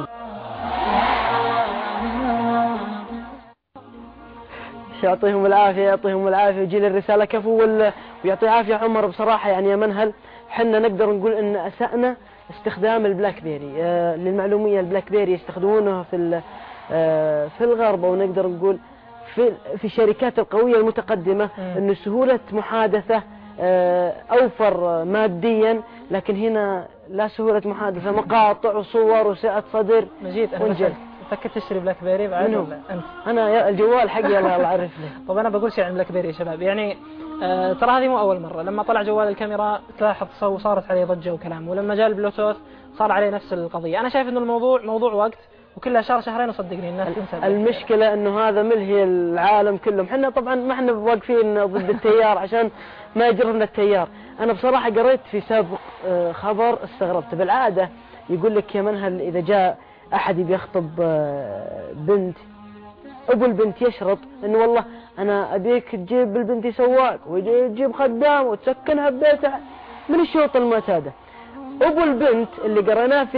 يعطيهم العافية يعطيهم العافية وجيل الرسالة كفو. وال... ويعطي عافية عمر بصراحة. يعني يا منهل حنا نقدر نقول ان اسأنا استخدام البلاك بيري. آه للمعلومية البلاك بيري يستخدمونه في آه في الغرب، او نقدر نقول في في الشركات القوية المتقدمة انه سهولة محادثة آه اوفر ماديا، لكن هنا لا سهولة محادثة، مقاطع وصور وسعة صدر. مجيد انا ونجل. فكرت تشتري بلاك بيري بعد ولا انت؟ انا الجوال حقي الله يعرف لي. طب انا بقول شيء عن بلاك بيري يا شباب. يعني آه ترى هذه مو اول مره. لما طلع جوال الكاميرا تلاحظ صارت عليه ضجه وكلام، ولما جاء البلوتوث صار عليه نفس القضيه. انا شايف انه الموضوع موضوع وقت، وكلها شهر شهرين وصدقني الناس تنسى. المشكله انه هذا ملهي العالم كلهم. احنا طبعا ما احنا واقفين ضد التيار عشان ما يجرنا التيار. انا بصراحه قريت في سابق آه خبر استغربت. بالعاده يقول لك يا منهل اذا جاء أحد بيخطب بنت، أبو البنت يشرط إنه والله أنا أبيك تجيب البنت سواق وتجيب خدام وتسكنها ببيته من الشروط المعتادة. أبو البنت اللي قرأناه في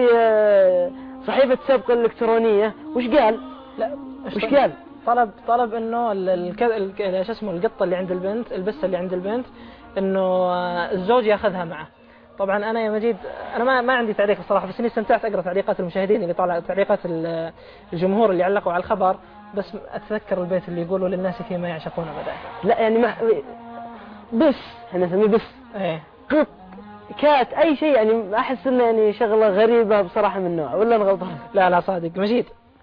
صحيفة سابقة الإلكترونية وش قال؟ لا وش قال؟ طلب طلب إنه ال شو اسمه القطة اللي عند البنت، البسة اللي عند البنت، إنه الزوج يأخذها معه. طبعا انا يا مجيد انا ما ما عندي تعليق الصراحه، بس اني استمتعت اقرا تعليقات المشاهدين اللي طالع، تعليقات الجمهور اللي علقوا على الخبر، بس اتذكر البيت اللي يقولوا للناس فيما يعشقون ابدا. لا يعني ما بس احنا نسميه بس ايه قط كات اي شيء، يعني احس انه يعني شغله غريبه بصراحه من نوع، ولا انا غلطان؟ لا لا صادق مجيد.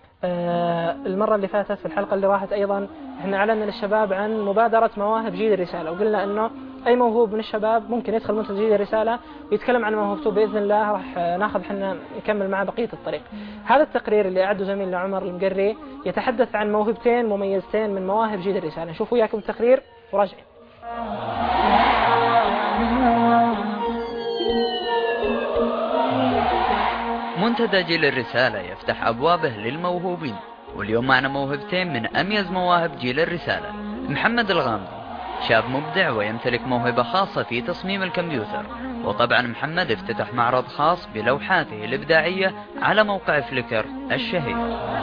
آه المرة اللي فاتت في الحلقة اللي راحت أيضا احنا أعلنا للشباب عن مبادرة مواهب جيل الرسالة، وقلنا أنه أي موهوب من الشباب ممكن يدخل منتدى جيل الرسالة ويتكلم عن موهبته بإذن الله. راح ناخذ حنا نكمل معه بقية الطريق. هذا التقرير اللي أعده زميلنا عمر المقري يتحدث عن موهبتين مميزتين من مواهب جيل الرسالة. نشوف وياكم التقرير وراجعين. منتدى جيل الرسالة يفتح أبوابه للموهوبين، واليوم معنا موهبتين من أميز مواهب جيل الرسالة. محمد الغامدي شاب مبدع ويمتلك موهبة خاصة في تصميم الكمبيوتر، وطبعا محمد افتتح معرض خاص بلوحاته الإبداعية على موقع فليكر الشهير.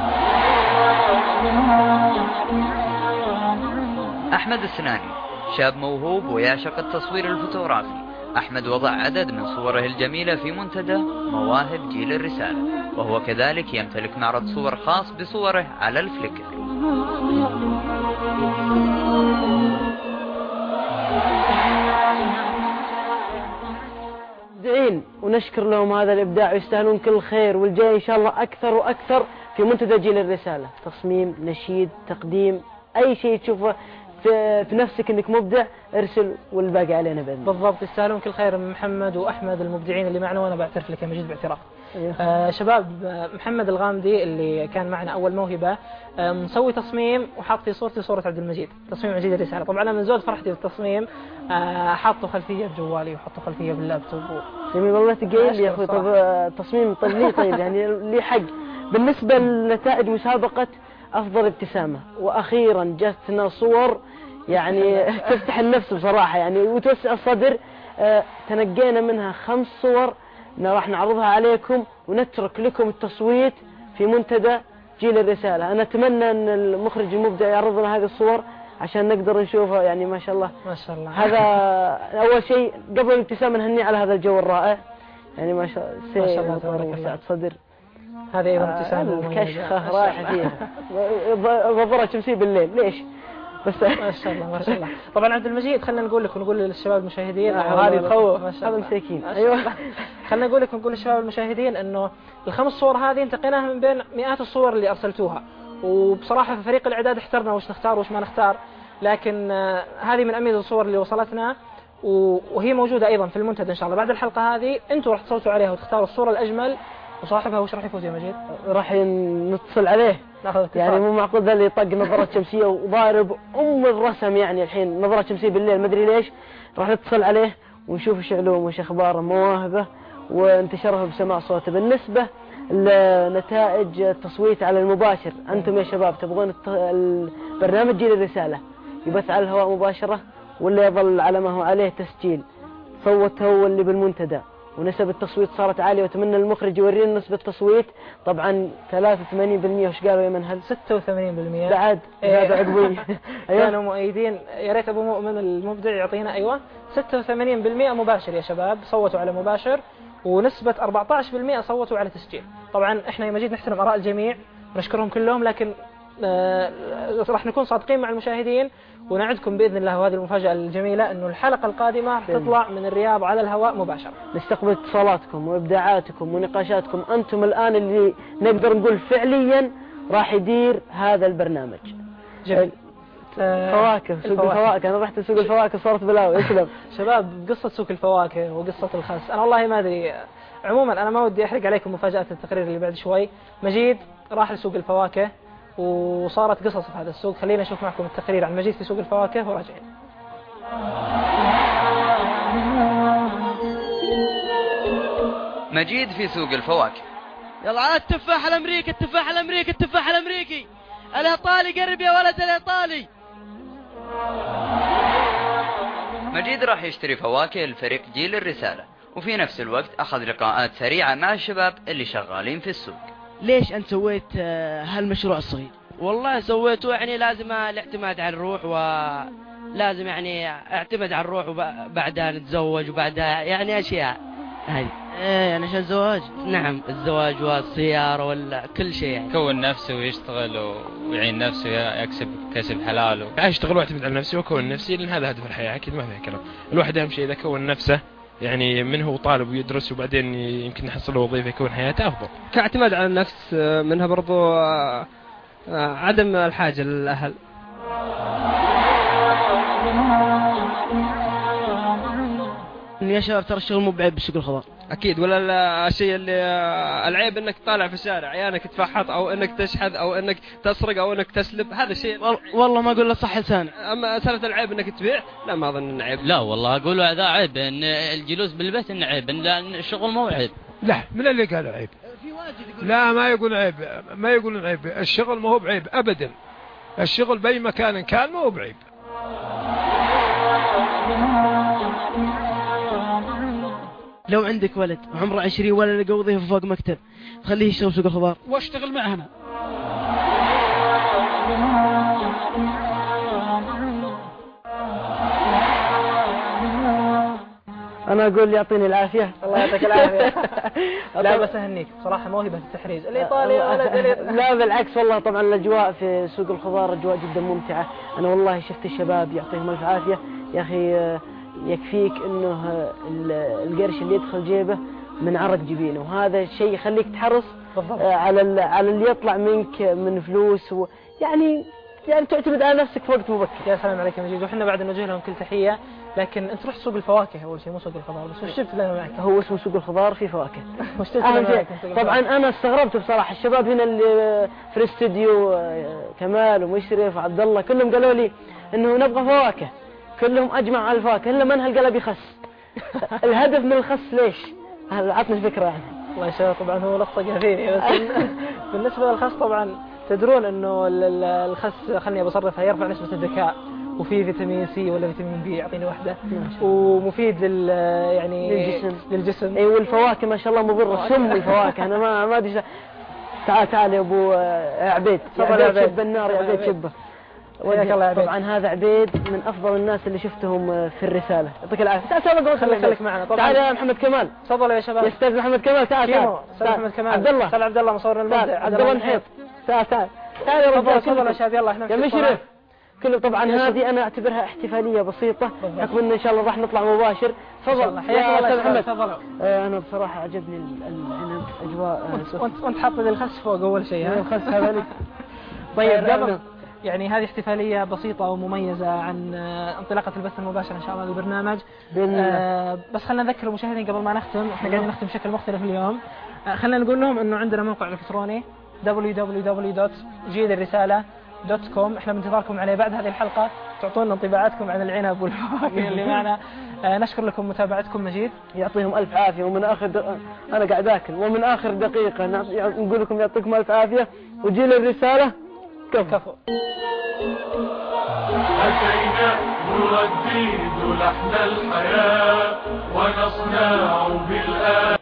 أحمد السناني شاب موهوب ويعشق التصوير الفوتوغرافي. أحمد وضع عدد من صوره الجميلة في منتدى مواهب جيل الرسالة، وهو كذلك يمتلك معرض صور خاص بصوره على الفليكر. مبدعين ونشكر لهم هذا الإبداع ويستاهلون كل خير، والجاي إن شاء الله أكثر وأكثر في منتدى جيل الرسالة. تصميم، نشيد، تقديم، أي شيء تشوفه في, في نفسك انك مبدع ارسل والباقي علينا باذن الله. بالضبط، يستاهلون كل خير من محمد واحمد المبدعين اللي معنا، وانا بعترف لك يا مجيد باعتراف. آه شباب، محمد الغامدي اللي كان معنا اول موهبه آه مسوي تصميم وحاط في صورتي صوره عبد المجيد، تصميم جيل الرساله. طبعا انا من زود فرحتي بالتصميم آه حاطه خلفيه بجوالي وحطه خلفيه باللابتوب. جميل والله، تقيل يا اخوي. طب تصميم طيب ليه؟ طيب يعني ليه حق. بالنسبه لنتائج مسابقه افضل ابتسامه، واخيرا جاتنا صور يعني تفتح النفس بصراحة يعني وتوسع الصدر. آه تنقينا منها خمس صور راح نعرضها عليكم، ونترك لكم التصويت في منتدى جيل الرسالة. أنا أتمنى أن المخرج المبدع يعرض لنا هذه الصور عشان نقدر نشوفها. يعني ما شاء الله ما شاء الله. هذا أول شيء قبل الابتسامة نهني على هذا الجو الرائع. يعني ما شاء الله، ما شاء الله تبارك الله. صدر هذه أيضا ابتسامة. الكشخة رايحة فيها ضبرة شمسية بالليل ليش؟ بس ما شاء الله ما شاء الله. طبعا عبد المجيد خلينا نقول لك ونقول للشباب المشاهدين، هذه تخوف هذا مساكين. ايوه خلينا نقول لك ونقول للشباب المشاهدين انه الخمس صور هذه انتقيناها من بين مئات الصور اللي ارسلتوها، وبصراحه في فريق الاعداد احترنا وش نختار وش ما نختار، لكن آه هذه من اميز الصور اللي وصلتنا، وهي موجوده ايضا في المنتدى ان شاء الله. بعد الحلقه هذه انتم راح تصوتوا عليها وتختاروا الصوره الاجمل، وصاحبها وش راح يفوز يا مجيد؟ راح نتصل عليه. يعني مو معقول ذا اللي يطق نظرة شمسية وضارب أم الرسم. يعني الحين نظرة شمسية بالليل ما أدري ليش. راح نتصل عليه ونشوف إيش علوم وإيش أخباره مواهبه وانتشاره بسماع صوته. بالنسبة لنتائج التصويت على المباشر، أنتم يا شباب تبغون البرنامج جيل الرسالة يبث على الهواء مباشرة ولا يظل على ما هو عليه تسجيل؟ صوت هو اللي بالمنتدى ونسب التصويت صارت عالية، واتمنى المخرج يورينا نسبة التصويت. طبعا ثلاثة وثمانين بالمئة وش قالوا يا منهل؟ ستة وثمانين بالمئة بعد هذا عقبي. كانوا مؤيدين. يا ريت ابو مؤمن المبدع يعطينا. ايوه ستة وثمانين بالمئة مباشر يا شباب، صوتوا على مباشر، ونسبة أربعة عشر بالمئة صوتوا على تسجيل. طبعا احنا يا مجيد نحترم اراء الجميع ونشكرهم كلهم، لكن آه راح نكون صادقين مع المشاهدين ونعدكم بإذن الله. وهذه المفاجأة الجميلة أنه الحلقة القادمة راح تطلع من الرياض على الهواء مباشرة. نستقبل اتصالاتكم وإبداعاتكم ونقاشاتكم. أنتم الآن اللي نقدر نقول فعليا راح يدير هذا البرنامج. جميل. فواكه، سوق الفواكه. أنا رحت سوق الفواكه صارت بلاوي. اسلم شباب، قصة سوق الفواكه وقصة الخس أنا والله ما أدري. عموما أنا ما ودي أحرق عليكم مفاجأة التقرير اللي بعد شوي. مجيد راح لسوق الفواكه وصارت قصص في هذا السوق. خلينا نشوف معكم التقرير عن مجيد في سوق الفواكه وراجعين. مجيد في سوق الفواكه. يلا عاد التفاح الامريكي، التفاح الامريكي، التفاح الامريكي، الايطالي قرب يا ولد الايطالي. مجيد راح يشتري فواكه لفريق جيل الرسالة، وفي نفس الوقت أخذ لقاءات سريعة مع الشباب اللي شغالين في السوق. ليش أنت سويت هالمشروع الصغير؟ والله سويته يعني لازم الاعتماد على الروح، ولازم يعني اعتمد على الروح وبعدها نتزوج وبعدها يعني أشياء هاي. ايه يعني عشان الزواج؟ نعم الزواج والسيارة ولا كل شيء يعني. يكون نفسه ويشتغل ويعين نفسه يكسب كسب حلاله. اشتغل واعتمد على نفسي واكون نفسي، لان هذا هدف الحياة اكيد ما فيها كلام. الواحد اهم شيء اذا كون نفسه يعني من هو طالب ويدرس وبعدين يمكن يحصل وظيفة يكون حياته افضل. كاعتماد على النفس، منها برضو عدم الحاجة للأهل. يا شباب ترى الشغل مو بعيب بسوق الخضار. اكيد، ولا الشيء اللي العيب انك طالع في الشارع عيانك تفحط او انك تشحذ او انك تسرق او انك تسلب، هذا شيء والله ما اقول له صح لساني. اما سالفه العيب انك تبيع، لا ما اظن انه عيب. لا والله اقول هذا عيب، ان الجلوس بالبيت انه عيب، لان الشغل مو عيب. لا من اللي قالوا عيب؟ لا ما يقول عيب، ما يقولون عيب، الشغل ما هو بعيب أبدا، الشغل بأي مكان كان ما هو بعيب. لو عندك ولد عمره عشرين ولا لقى وظيفة فوق مكتب خليه يشتغل سوق الخضار واشتغل معنا. أنا أقول يعطيني العافية. الله يعطيك العافية. لا بس أهنيك بصراحة موهبة التحريز الإيطالي ولا لا بالعكس والله. طبعا الأجواء في سوق الخضار أجواء جدا ممتعة. أنا والله شفت الشباب يعطيهم ألف عافية يا أخي. يكفيك إنه القرش اللي يدخل جيبه من عرق جبينه، وهذا الشيء يخليك تحرص على على اللي يطلع منك من فلوس و يعني يعني تعتمد على نفسك في وقت مبكر. يا سلام عليك يا مجيد، وحنا بعد نوجه لهم كل تحية. لكن انت رحت سوق الفواكه اول شيء مو سوق الخضار، بس وش جبت لنا معك؟ هو اسمه سوق الخضار في فواكه. وش جبت لنا معك؟ طبعا انا استغربت بصراحه، الشباب هنا اللي في الاستديو كمال ومشرف وعبد الله كلهم قالوا لي انه نبغى فواكه، كلهم اجمع على الفواكه الا من هالقلب يخس. الهدف من الخس ليش؟ عطني فكره يعني. الله يسلمك. طبعا هو لقطه كثيره، بس بالنسبه للخس طبعا تدرون انه الخس خلني بصرفها يرفع نسبه الذكاء، وفي فيتامين سي ولا فيتامين بي يعطيني واحدة، ومفيد لل يعني للجسم. للجسم. اي والفواكه ما شاء الله مضره، سم الفواكه. انا ما ما ادري. تعال تعال يا ابو عبيد، عبيد شب النار، يا عبيد شبه. طبعا هذا عبيد من افضل الناس اللي شفتهم في الرسالة، يعطيك العافية. تعال تعال خليك خليك معنا. تعال يا محمد كمال. تفضل يا شباب. يا استاذ محمد كمال. تعال تعال. استاذ محمد كمال. عبد الله. تعال عبد الله مصورنا المبدع. عبد الله نحيط. تعال تعال تعال يا رجال. تفضل يا شباب يلا احنا يا مشرف كله. طبعا هذه انا اعتبرها احتفاليه بسيطه، حكم ان ان شاء الله راح نطلع مباشر. تفضل يا استاذ محمد. تفضل. آه انا بصراحه عجبني العنب اجواء. وانت وانت حاط لي الخس فوق اول شيء. ها الخس هذا لك. طيب قبل يعني هذه احتفاليه بسيطه ومميزه عن انطلاقه البث المباشر ان شاء الله للبرنامج. آه بس خلينا نذكر المشاهدين قبل ما نختم، احنا قاعدين نختم بشكل مختلف اليوم. آه خلينا نقول لهم انه عندنا موقع الكتروني دبليو دبليو دبليو دوت جيل الرسالة دوت كوم. احنا بنتظركم عليه بعد هذه الحلقة، تعطونا انطباعاتكم عن العنب والفواكه اللي معنا. آه نشكر لكم متابعتكم. مجيد يعطيهم ألف عافية. ومن آخر دق... أنا قاعد أكل، ومن آخر دقيقة نقول لكم يعطيكم ألف عافية، وجيل الرسالة كفو كفو. أتينا نردد لحن الحياة ونصنع بالآن.